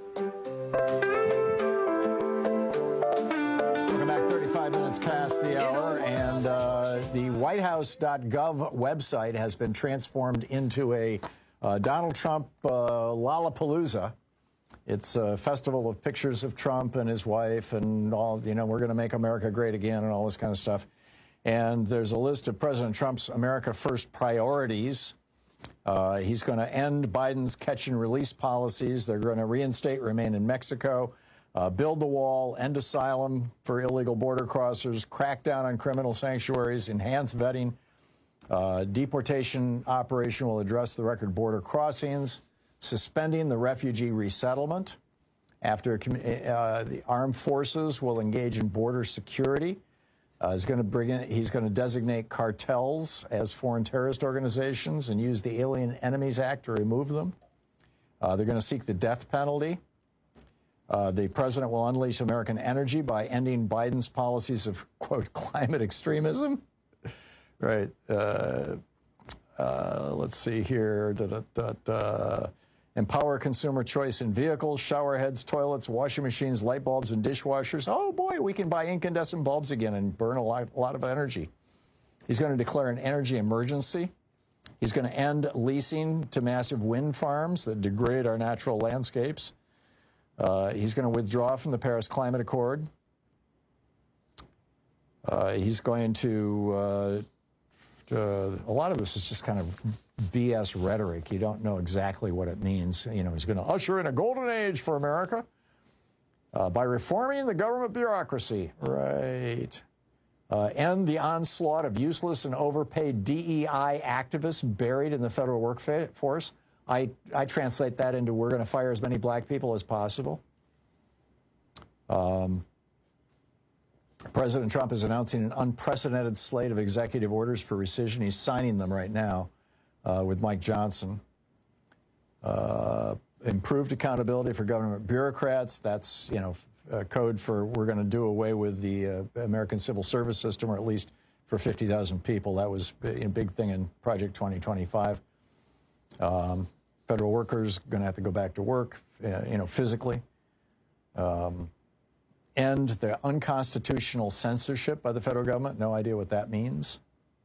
Welcome back, thirty-five minutes past the hour, and uh, the White House dot gov website has been transformed into a uh, Donald Trump uh, Lollapalooza. It's a festival of pictures of Trump and his wife and all, you know, we're going to make America great again and all this kind of stuff. And there's a list of President Trump's America First priorities. Uh, he's going to end Biden's catch and release policies. They're going to reinstate remain in Mexico, uh, build the wall, end asylum for illegal border crossers, crack down on criminal sanctuaries, enhance vetting. Uh, deportation operation will address the record border crossings, suspending the refugee resettlement. After uh, the armed forces will engage in border security. Uh, he's going to bring in, he's going to designate cartels as foreign terrorist organizations and use the Alien Enemies Act to remove them. Uh, they're going to seek the death penalty. Uh, the president will unleash American energy by ending Biden's policies of, quote, climate extremism. Right. Uh, uh, let's see here. Da, da, da, da. Empower consumer choice in vehicles, shower heads, toilets, washing machines, light bulbs, and dishwashers. Oh, boy, we can buy incandescent bulbs again and burn a lot, a lot of energy. He's going to declare an energy emergency. He's going to end leasing to massive wind farms that degrade our natural landscapes. Uh, he's going to withdraw from the Paris Climate Accord. Uh, he's going to... Uh, uh, a lot of this is just kind of B S rhetoric. You don't know exactly what it means. You know, he's going to usher in a golden age for America uh, by reforming the government bureaucracy. Right. Uh, end the onslaught of useless and overpaid D E I activists buried in the federal workforce. I, I translate that into we're going to fire as many black people as possible. Um, President Trump is announcing an unprecedented slate of executive orders for rescission. He's signing them right now uh, with Mike Johnson. Uh, improved accountability for government bureaucrats. That's, you know, a code for we're going to do away with the uh, American civil service system, or at least for fifty thousand people. That was a big thing in Project twenty twenty-five. Um, federal workers going to have to go back to work, uh, you know, physically. Um, End the unconstitutional censorship by the federal government. No idea what that means.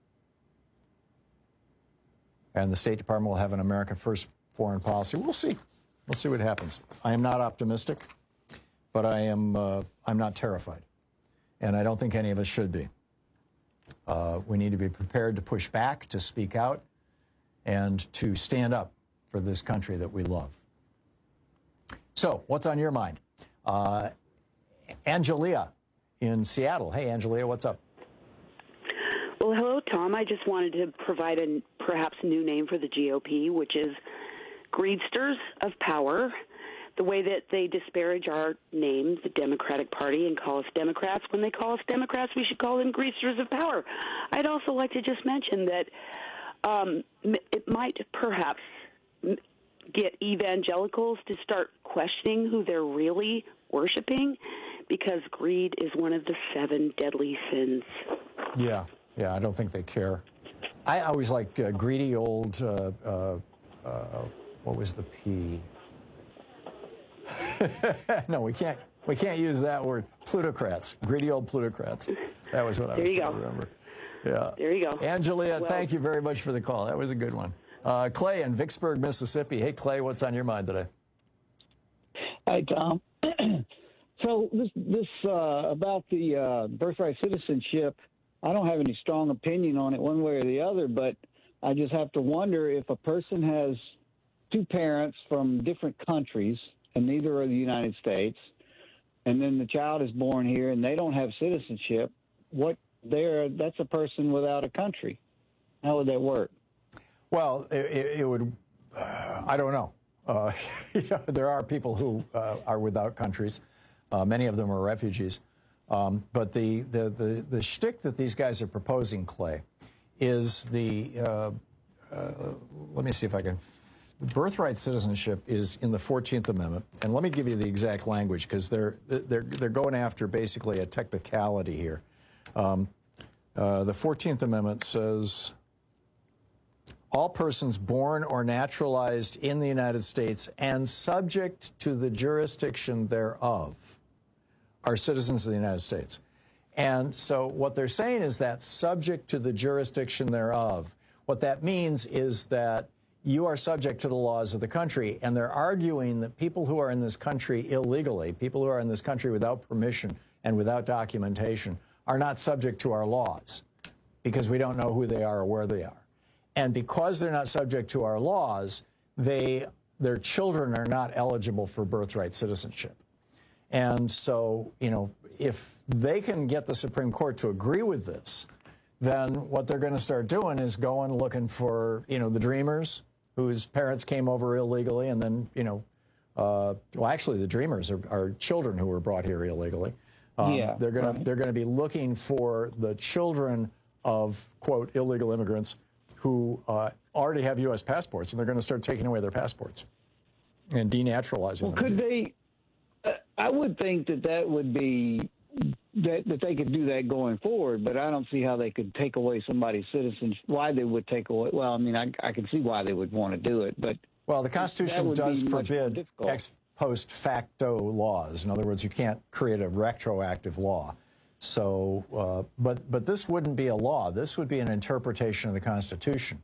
And the State Department will have an America First foreign policy. We'll see. We'll see what happens. I am not optimistic, but I am. Uh, I'm not terrified, and I don't think any of us should be. Uh, we need to be prepared to push back, to speak out, and to stand up for this country that we love. So, what's on your mind? Uh, Angelia in Seattle. Hey, Angelia, what's up? Well, hello, Tom, I just wanted to provide a perhaps new name for the G O P, which is greedsters of power. The way that they disparage our name, the Democratic Party, and call us Democrats. When they call us Democrats, we should call them greasers of power. I'd also like to just mention that um, it might perhaps get evangelicals to start questioning who they're really worshiping, because greed is one of the seven deadly sins. Yeah, yeah, I don't think they care. I always like uh, greedy old, uh, uh, uh, what was the P? No, we can't. We can't use that word. Plutocrats, greedy old plutocrats. That was what I there was you trying go. to remember. Yeah. There you go. Angelia, Well, thank you very much for the call. That was a good one. Uh, Clay in Vicksburg, Mississippi. Hey, Clay, what's on your mind today? Hi, Tom. So this this uh, about the uh, birthright citizenship, I don't have any strong opinion on it one way or the other, but I just have to wonder if a person has two parents from different countries and neither are the United States, and then the child is born here and they don't have citizenship, what there that's a person without a country. How would that work? Well, it, it would. Uh, I don't know. Uh, you know. There are people who uh, are without countries. Uh, many of them are refugees. Um, but the, the, the, the shtick that these guys are proposing, Clay, is the, uh, uh, let me see if I can, birthright citizenship is in the fourteenth Amendment. And let me give you the exact language, because they're, they're, they're going after basically a technicality here. Um, uh, the fourteenth Amendment says, all persons born or naturalized in the United States and subject to the jurisdiction thereof are citizens of the United States. And so what they're saying is that subject to the jurisdiction thereof. What that means is that you are subject to the laws of the country. And they're arguing that people who are in this country illegally, people who are in this country without permission and without documentation, are not subject to our laws because we don't know who they are or where they are. And because they're not subject to our laws, they, their children are not eligible for birthright citizenship. And so, you know, if they can get the Supreme Court to agree with this, then what they're going to start doing is going looking for, you know, the Dreamers, whose parents came over illegally, and then, you know, uh, well, actually, the Dreamers are, are children who were brought here illegally. Um, yeah, they're going right. to they're going to be looking for the children of, quote, illegal immigrants who uh, already have U S passports, and they're going to start taking away their passports and denaturalizing well, them. Could they? Uh, I would think that that would be that that they could do that going forward, but I don't see how they could take away somebody's citizenship. Why they would take away? Well, I mean, I, I can see why they would want to do it, but well, the Constitution does forbid ex post facto laws. In other words, you can't create a retroactive law. So, uh, but but this wouldn't be a law. This would be an interpretation of the Constitution,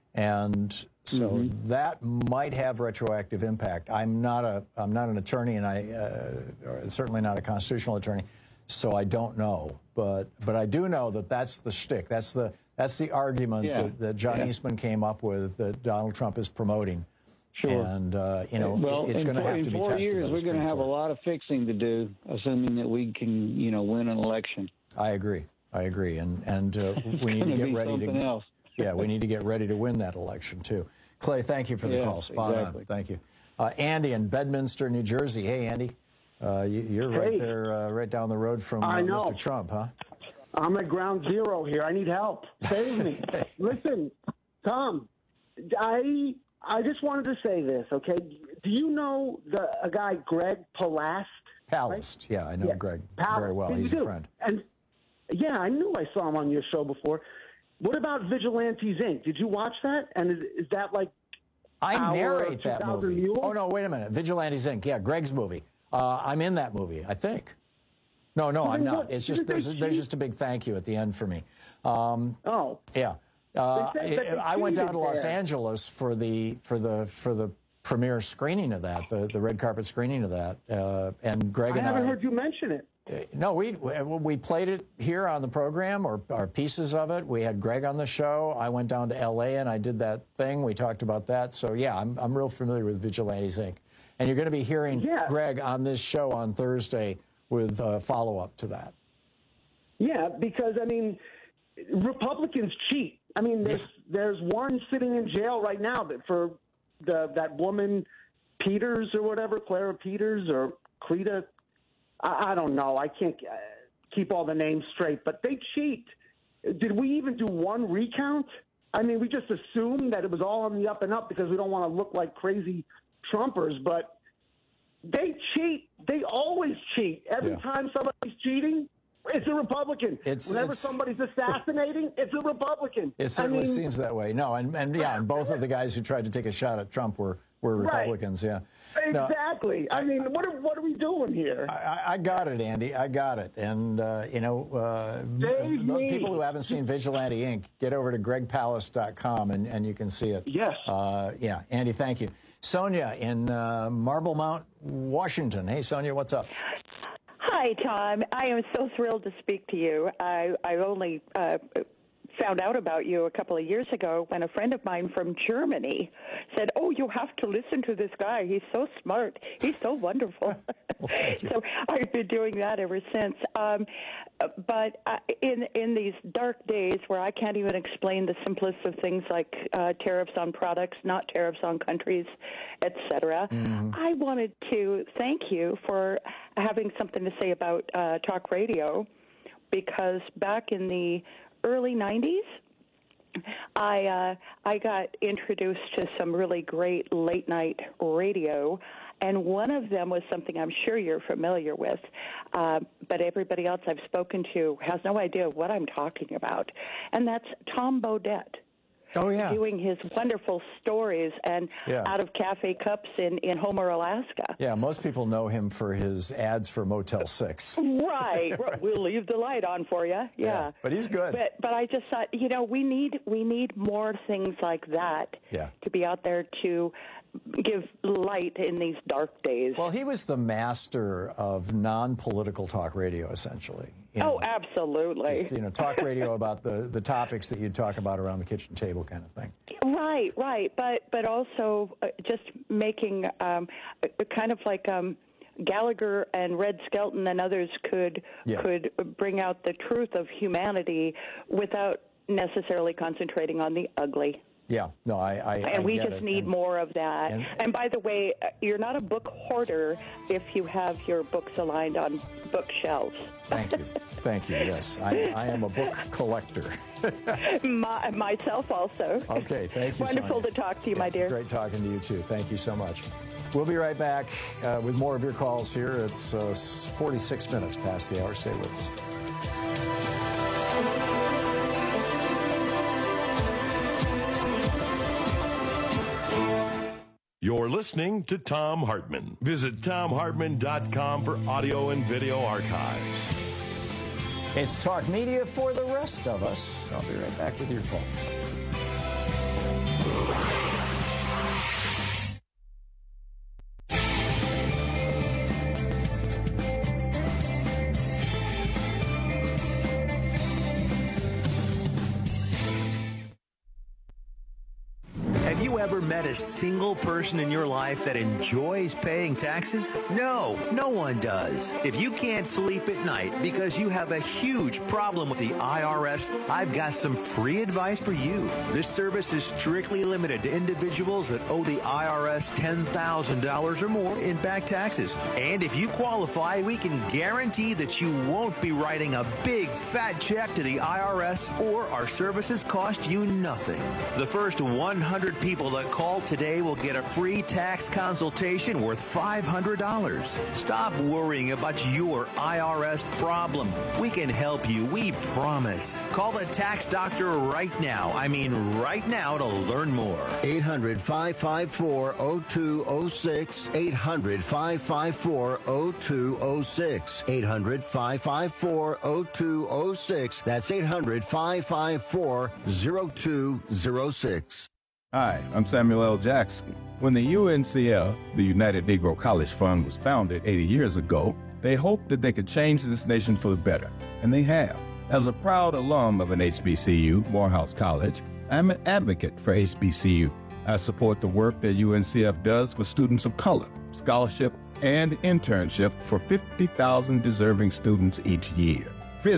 and so mm-hmm. that might have retroactive impact. I'm not a I'm not an attorney, and I uh, certainly not a constitutional attorney, so I don't know. But but I do know that that's the shtick. That's the that's the argument yeah. that, that John yeah. Eastman came up with that Donald Trump is promoting. Sure. And, uh, you know, well, it's going to have to be tested. In four years, we're going to have a lot of fixing to do, assuming that we can, you know, win an election. I agree. I agree. And, and uh, we need to get ready to... Else. yeah, we need to get ready to win that election, too. Clay, thank you for the yeah, call. Spot exactly. on. Thank you. Uh, Andy in Bedminster, New Jersey. Hey, Andy. Uh, you, you're right hey. there, uh, right down the road from uh, Mister Trump, huh? I'm at ground zero here. I need help. Save me. Listen, Tom, I... I just wanted to say this, okay? Do you know the a guy, Greg Palast? Palast, right? yeah, I know yeah. Greg Palast. very well. He's do. a friend. And yeah, I knew I saw him on your show before. What about Vigilantes, Incorporated? Did you watch that? And is, is that like I narrate that movie. Mules? Oh, no, wait a minute. Vigilantes, Incorporated. Yeah, Greg's movie. Uh, I'm in that movie, I think. No, no, I'm not. It's just there's, there's just a big thank you at the end for me. Um, oh. Yeah. Uh, I went down to Los there. Angeles for the for the for the premiere screening of that, the the red carpet screening of that, uh, and Greg I and I. I haven't heard you mention it. Uh, no, we we played it here on the program, or, or pieces of it. We had Greg on the show. I went down to L A and I did that thing. We talked about that. So yeah, I'm I'm real familiar with Vigilantes, Incorporated. And you're going to be hearing yeah. Greg on this show on Thursday with uh, follow up to that. Yeah, because I mean. Republicans cheat. I mean, there's there's one sitting in jail right now that for the that woman Peters or whatever, Clara Peters or Cleta. I, I don't know. I can't uh, keep all the names straight, but they cheat. Did we even do one recount? I mean, we just assumed that it was all on the up and up because we don't want to look like crazy Trumpers, but they cheat. They always cheat. Every Yeah. time somebody's cheating, it's a Republican. It's- Whenever it's- somebody's assassinating, it's a Republican. It certainly I mean, seems that way. No, and, and yeah, and both of the guys who tried to take a shot at Trump were, were Right. Republicans, yeah. No, Exactly. I mean, what are, what are we doing here? I, I got it, Andy. I got it. And, uh, you know, uh, Save the me. people who haven't seen Vigilante Incorporated, get over to greg palace dot com and, and you can see it. Yes. Uh, yeah, Andy, thank you. Sonia in uh, Marble Mount, Washington. Hey, Sonia, what's up? Hi, Tom. I am so thrilled to speak to you. I, I only uh, found out about you a couple of years ago when a friend of mine from Germany said, oh, you have to listen to this guy. He's so smart. He's so wonderful. Well, so I've been doing that ever since. Um, but uh, in in these dark days where I can't even explain the simplest of things like uh, tariffs on products, not tariffs on countries, et cetera, Mhm. I wanted to thank you for having something to say about uh, talk radio, because back in the early nineties, I uh, I got introduced to some really great late night radio, and one of them was something I'm sure you're familiar with, uh, but everybody else I've spoken to has no idea what I'm talking about, and that's Tom Bodett. Oh, yeah. Doing his wonderful stories and Yeah. out of Cafe Cups in, in Homer, Alaska. Yeah, most people know him for his ads for Motel six. Right. right. We'll leave the light on for you. Yeah. Yeah, but he's good. But but I just thought, you know, we need we need more things like that Yeah. to be out there to give light in these dark days. Well, he was the master of non-political talk radio, essentially. You know, oh, absolutely. just, you know, talk radio about the, the topics that you'd talk about around the kitchen table kind of thing. Right, right. But but also uh, just making um, a, kind of like um, Gallagher and Red Skelton and others could Yeah. could bring out the truth of humanity without necessarily concentrating on the ugly. Yeah, no, I, I And I we get just it. need And- more of that. and- And, by the way, uh, you're not a book hoarder if you have your books aligned on bookshelves. Thank you. Thank you, yes. I, I am a book collector. My, myself also. Okay, thank you, Wonderful Sonia. to talk to you, my dear. Great talking to you, too. Thank you so much. We'll be right back uh, with more of your calls here. It's uh, forty-six minutes past the hour. Stay with us. You're listening to Tom Hartman. Visit tom hartman dot com for audio and video archives. It's Talk Media for the rest of us. I'll be right back with your calls. Have you ever met a single person in your life that enjoys paying taxes? No, no one does. If you can't sleep at night because you have a huge problem with the I R S, I've got some free advice for you. This service is strictly limited to individuals that owe the I R S ten thousand dollars or more in back taxes. And if you qualify, we can guarantee that you won't be writing a big fat check to the I R S, or our services cost you nothing. The first one hundred people that call today will get a free tax consultation worth five hundred dollars. Stop worrying about your I R S problem. We can help you, we promise. Call the tax doctor right now. I mean right now to learn more. eight hundred, five five four, oh two oh six. eight hundred, five five four, oh two oh six. eight hundred, five five four, oh two oh six. That's eight hundred, five five four, oh two oh six. Hi, I'm Samuel L. Jackson. When the U N C F, the United Negro College Fund, was founded eighty years ago, they hoped that they could change this nation for the better, and they have. As a proud alum of an H B C U, Morehouse College, I'm an advocate for H B C U. I support the work that U N C F does for students of color, scholarship, and internship for fifty thousand deserving students each year. Visit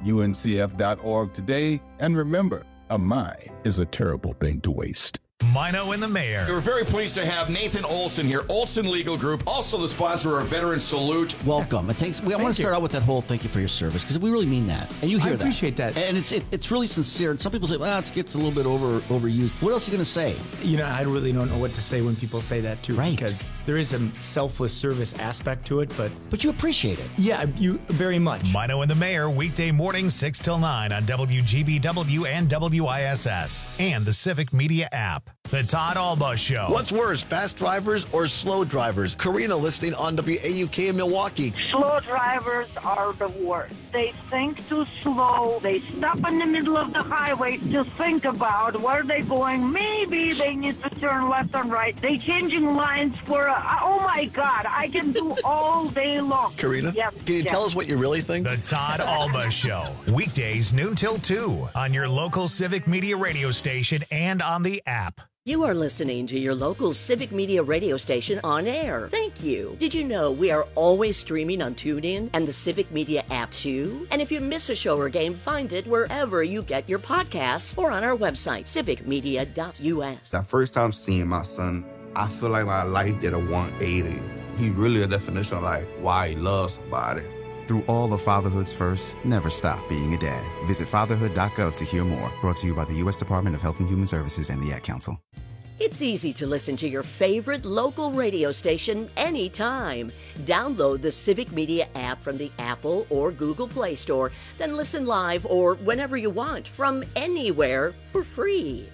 U N C F dot org today. And remember, a mind is a terrible thing to waste. Mino and the Mayor. We're very pleased to have Nathan Olson here, Olson Legal Group, also the sponsor of Veteran Salute. Welcome. And thanks. We, I Thank want to start you. out with that whole thank you for your service, because we really mean that. And you hear I that. appreciate that. And it's it, it's really sincere. And some people say, well, it gets a little bit over overused. What else are you going to say? You know, I really don't know what to say when people say that, too. Right. Because there is a selfless service aspect to it, but... But you appreciate it. Yeah, you very much. Mino and the Mayor, weekday morning, six till nine on W G B W and W I S S and the Civic Media app. The Todd Alba Show. What's worse, fast drivers or slow drivers? Karina listening on W A U K in Milwaukee. Slow drivers are the worst. They think too slow. They stop in the middle of the highway to think about where they're going. Maybe they need to turn left and right. They changing lines for, a, oh my God, I can do all day long. Karina, Yep, can you yep. tell us what you really think? The Todd Alba Show. Weekdays noon till two on your local Civic Media radio station and on the app. You are listening to your local Civic Media radio station on air. Thank you. Did you know we are always streaming on TuneIn and the Civic Media app too? And if you miss a show or game, find it wherever you get your podcasts or on our website, civic media dot U S. That first time seeing my son, I feel like my life did a one eighty. He really a definition of like why he loves somebody. Through all of fatherhood's first, never stop being a dad. Visit fatherhood dot gov to hear more. Brought to you by the U S Department of Health and Human Services and the Ad Council. It's easy to listen to your favorite local radio station anytime. Download the Civic Media app from the Apple or Google Play Store, then listen live or whenever you want from anywhere for free.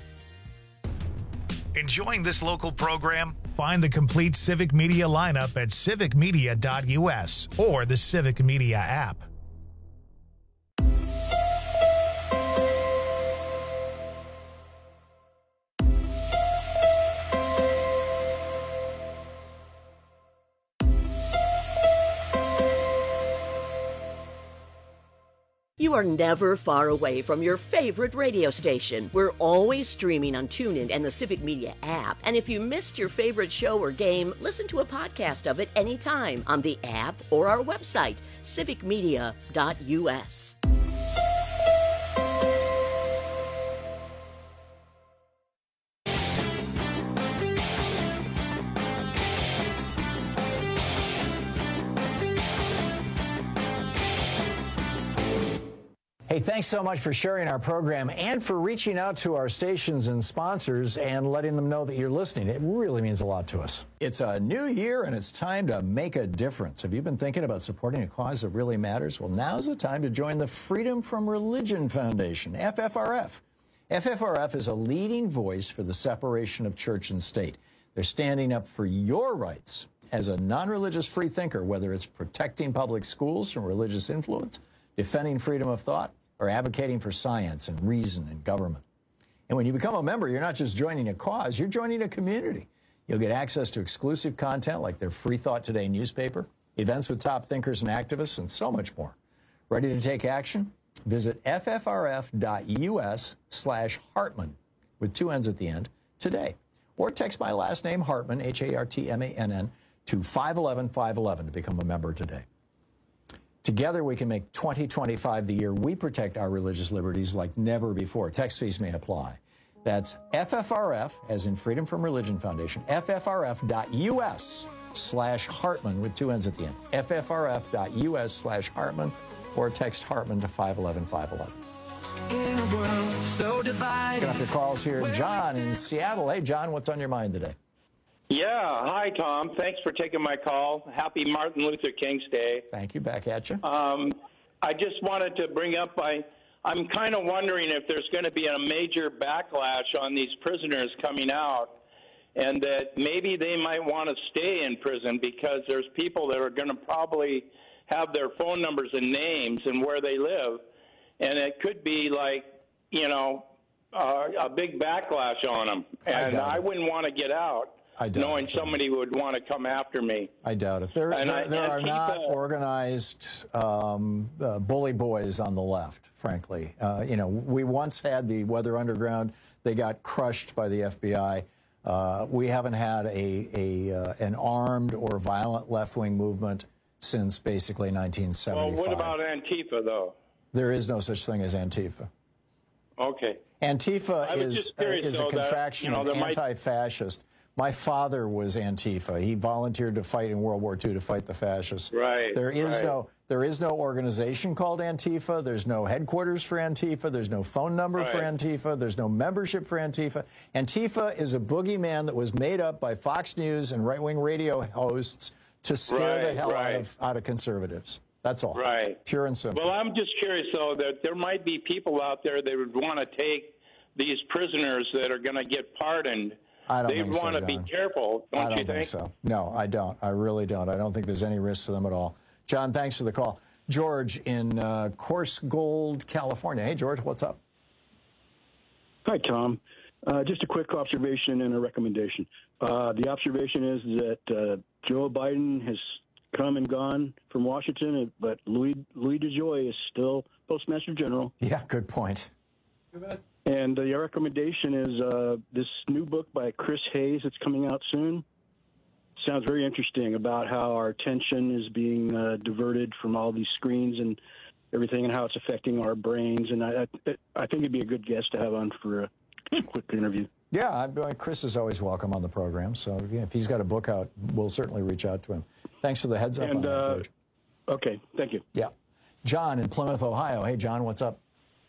Enjoying this local program? Find the complete Civic Media lineup at civic media dot U S or the Civic Media app. You are never far away from your favorite radio station. We're always streaming on TuneIn and the Civic Media app. And if you missed your favorite show or game, listen to a podcast of it anytime on the app or our website, civic media dot U S. Hey, thanks so much for sharing our program and for reaching out to our stations and sponsors and letting them know that you're listening. It really means a lot to us. It's a new year and it's time to make a difference. Have you been thinking about supporting a cause that really matters? Well, now's the time to join the Freedom from Religion Foundation, F F R F. F F R F is a leading voice for the separation of church and state. They're standing up for your rights as a non-religious free thinker, whether it's protecting public schools from religious influence, defending freedom of thought, or advocating for science and reason and government. And when you become a member, you're not just joining a cause, you're joining a community. You'll get access to exclusive content like their Free Thought Today newspaper, events with top thinkers and activists, and so much more. Ready to take action? Visit F F R F dot U S slash Hartman with two N's at the end today. Or text my last name, Hartman, H A R T M A N N, to five one one, five one one to become a member today. Together, we can make twenty twenty-five the year we protect our religious liberties like never before. Text fees may apply. That's F F R F, as in Freedom from Religion Foundation, F F R F dot U S slash Hartman with two N's at the end. F F R F dot U S slash Hartman, or text Hartman to five one one, five one one. In a world so divided. Doctor Carl's here. John in Seattle. Hey, John, what's on your mind today? Yeah. Hi, Tom. Thanks for taking my call. Happy Martin Luther King's Day. Thank you. Back at you. Um, I just wanted to bring up, I, I'm kind of wondering if there's going to be a major backlash on these prisoners coming out, and that maybe they might want to stay in prison because there's people that are going to probably have their phone numbers and names and where they live, and it could be like, you know, uh, a big backlash on them. And I, I wouldn't want to get out. Knowing it. Somebody would want to come after me. I doubt it. There, there, I, there are not uh, organized um, uh, bully boys on the left, frankly. Uh, you know, we once had the Weather Underground. They got crushed by the F B I. Uh, we haven't had a, a uh, an armed or violent left-wing movement since basically nineteen seventy-five. Well, what about Antifa, though? There is no such thing as Antifa. Okay. Antifa I was is, just curious, uh, is a though, that, contraction you know, of there might- anti-fascist. My father was Antifa. He volunteered to fight in World War Two to fight the fascists. Right. There is right. no there is no organization called Antifa. There's no headquarters for Antifa. There's no phone number for Right. Antifa. There's no membership for Antifa. Antifa is a boogeyman that was made up by Fox News and right-wing radio hosts to scare the Right, hell right. out of out of conservatives. That's all. Right. Pure and simple. Well, I'm just curious, though, that there might be people out there that would want to take these prisoners that are going to get pardoned. I don't They think so, want to be John. careful, don't, I don't you think so. No, I don't. I really don't. I don't think there's any risk to them at all. John, thanks for the call. George in uh, Coarse Gold, California. Hey, George, what's up? Hi, Tom. Uh, just a quick observation and a recommendation. Uh, the observation is that uh, Joe Biden has come and gone from Washington, but Louis, Louis DeJoy is still Postmaster General. Yeah, good point. And the recommendation is uh, this new book by Chris Hayes that's coming out soon. Sounds very interesting about how our attention is being uh, diverted from all these screens and everything, and how it's affecting our brains. And I, I, I think it'd be a good guest to have on for a quick interview. Yeah, I, Chris is always welcome on the program. So yeah, if he's got a book out, we'll certainly reach out to him. Thanks for the heads up And, on that, uh, George. Okay, thank you. Yeah. John in Plymouth, Ohio. Hey, John, what's up?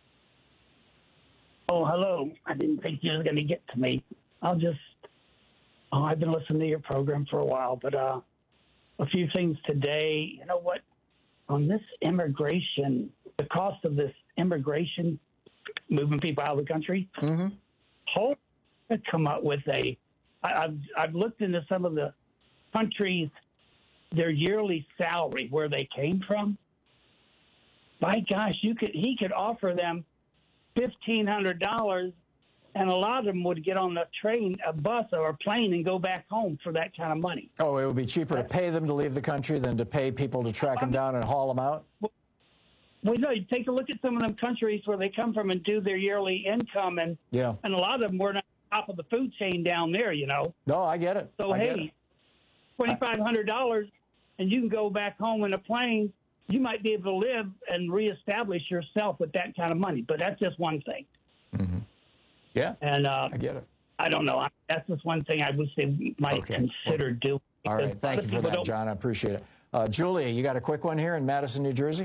Oh, hello. I didn't think you were going to get to me. I'll just, oh, I've been listening to your program for a while, but uh, a few things today. You know what? On this immigration, the cost of this immigration, moving people out of the country, mm-hmm. hope to come up with a, I, I've, I've looked into some of the countries, their yearly salary, where they came from. My gosh, you could he could offer them fifteen hundred dollars, and a lot of them would get on a train, a bus, or a plane and go back home for that kind of money. Oh, it would be cheaper to pay them to leave the country than to pay people to track them down and haul them out? Well, no, you take a look at some of them countries where they come from and do their yearly income, and Yeah. and a lot of them were not top of the food chain down there, you know. No, I get it. So I get it. hey, twenty five hundred dollars, and you can go back home in a plane. You might be able to live and reestablish yourself with that kind of money, but that's just one thing. Mm-hmm. Yeah, and uh, I get it. I don't know. I, that's just one thing I would say we might Okay. consider doing. All right, thank you for that, John. I appreciate it. Uh, Julia, you got a quick one here in Madison, New Jersey?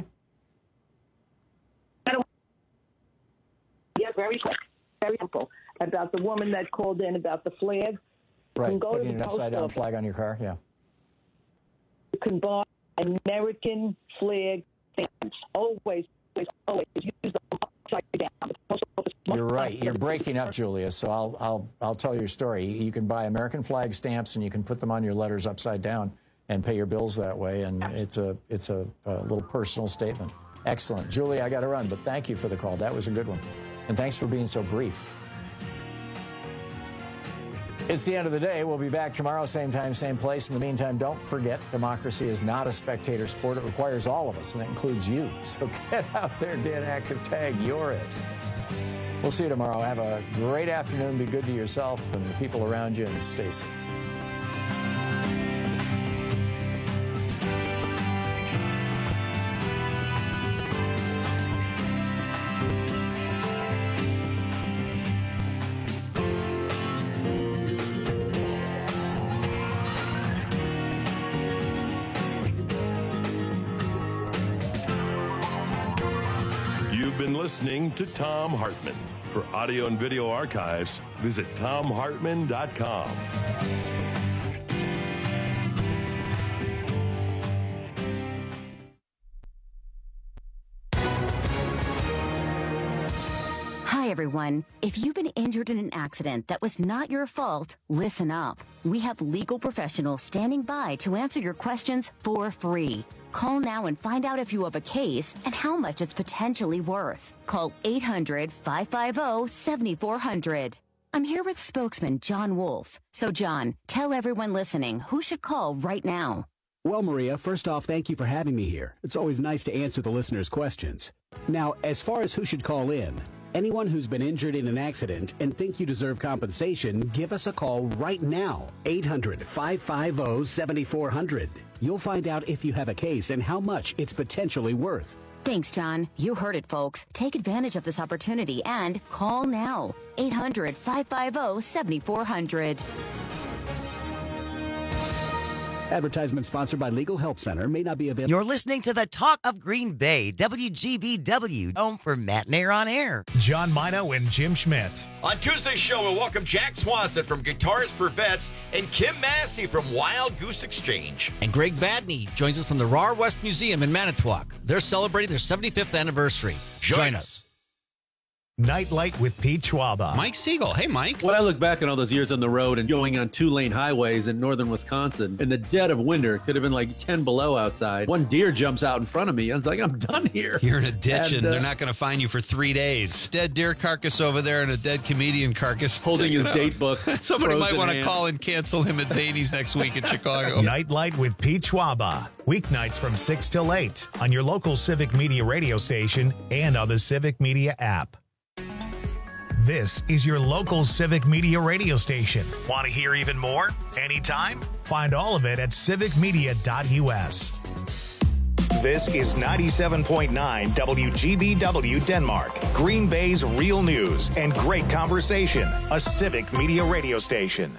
Yeah, very quick, very simple. About the woman that called in about the flag. You Right, can go putting to an the post upside-down office. flag on your car, yeah. You can buy American flag stamps. Always, always, always use them upside down. The post office must You're not right. You're get- breaking up, Julia, so I'll, I'll, I'll tell your story. You can buy American flag stamps, and you can put them on your letters upside down and pay your bills that way, and it's a, it's a, a little personal statement. Excellent. Julia, I got to run, but thank you for the call. That was a good one. And thanks for being so brief. It's the end of the day. We'll be back tomorrow, same time, same place. In the meantime, don't forget, democracy is not a spectator sport. It requires all of us, and that includes you. So get out there, get active, tag, you're it. We'll see you tomorrow. Have a great afternoon. Be good to yourself and the people around you, and stay safe. You've been listening to Tom Hartman. For audio and video archives, visit tom hartman dot com. Hi, everyone. If you've been injured in an accident that was not your fault, listen up. We have legal professionals standing by to answer your questions for free. Call now and find out if you have a case and how much it's potentially worth. Call eight hundred, five five zero, seven four zero zero. I'm here with spokesman John Wolf. So, John, tell everyone listening who should call right now. Well, Maria, first off, thank you for having me here. It's always nice to answer the listeners' questions. Now, as far as who should call in, anyone who's been injured in an accident and think you deserve compensation, give us a call right now. eight hundred, five five zero, seven four zero zero. You'll find out if you have a case and how much it's potentially worth. Thanks, John. You heard it, folks. Take advantage of this opportunity and call now. eight hundred, five five zero, seven four zero zero. Advertisement sponsored by Legal Help Center may not be available. You're listening to the Talk of Green Bay, W G B W, home for Matt Nair on Air. John Mino and Jim Schmidt. On Tuesday's show, we'll welcome Jack Swanson from Guitars for Vets and Kim Massey from Wild Goose Exchange. And Greg Vadney joins us from the Rahr West Museum in Manitowoc. They're celebrating their seventy-fifth anniversary. Join, Join us. us. Nightlight with Pete Schwaba. Mike Siegel. Hey, Mike. When I look back on all those years on the road and going on two-lane highways in northern Wisconsin, in the dead of winter, it could have been like ten below outside. One deer jumps out in front of me. I was like, I'm done here. You're in a ditch, and, and uh, they're not going to find you for three days. Dead deer carcass over there and a dead comedian carcass. Holding his date book. Somebody might want to call and cancel him at Zany's next week in Chicago. Nightlight with Pete Schwaba. Weeknights from six till eight on your local Civic Media radio station and on the Civic Media app. This is your local Civic Media radio station. Want to hear even more? Anytime? Find all of it at civic media dot u s. This is ninety-seven point nine W G B W Denmark, Green Bay's real news and great conversation. A Civic Media radio station.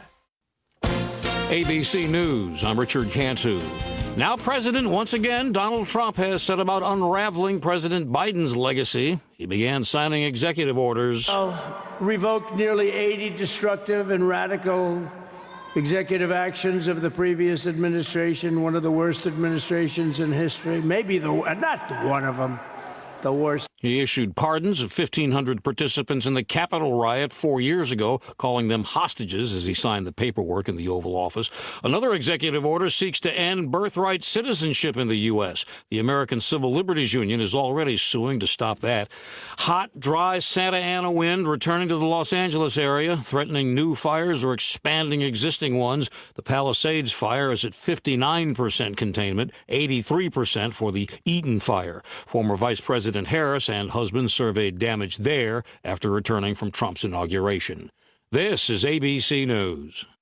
A B C News, I'm Richard Cantu. Now president once again, Donald Trump has set about unraveling President Biden's legacy. He began signing executive orders. Oh, revoked nearly eighty destructive and radical executive actions of the previous administration, one of the worst administrations in history. Maybe the, not one of them, the worst. He issued pardons of fifteen hundred participants in the Capitol riot four years ago, calling them hostages as he signed the paperwork in the Oval Office. Another executive order seeks to end birthright citizenship in the U S. The American Civil Liberties Union is already suing to stop that. Hot, dry Santa Ana wind returning to the Los Angeles area, threatening new fires or expanding existing ones. The Palisades fire is at fifty-nine percent containment, eighty-three percent for the Eaton fire. Former Vice President Harris and husband surveyed damage there after returning from Trump's inauguration. This is A B C News.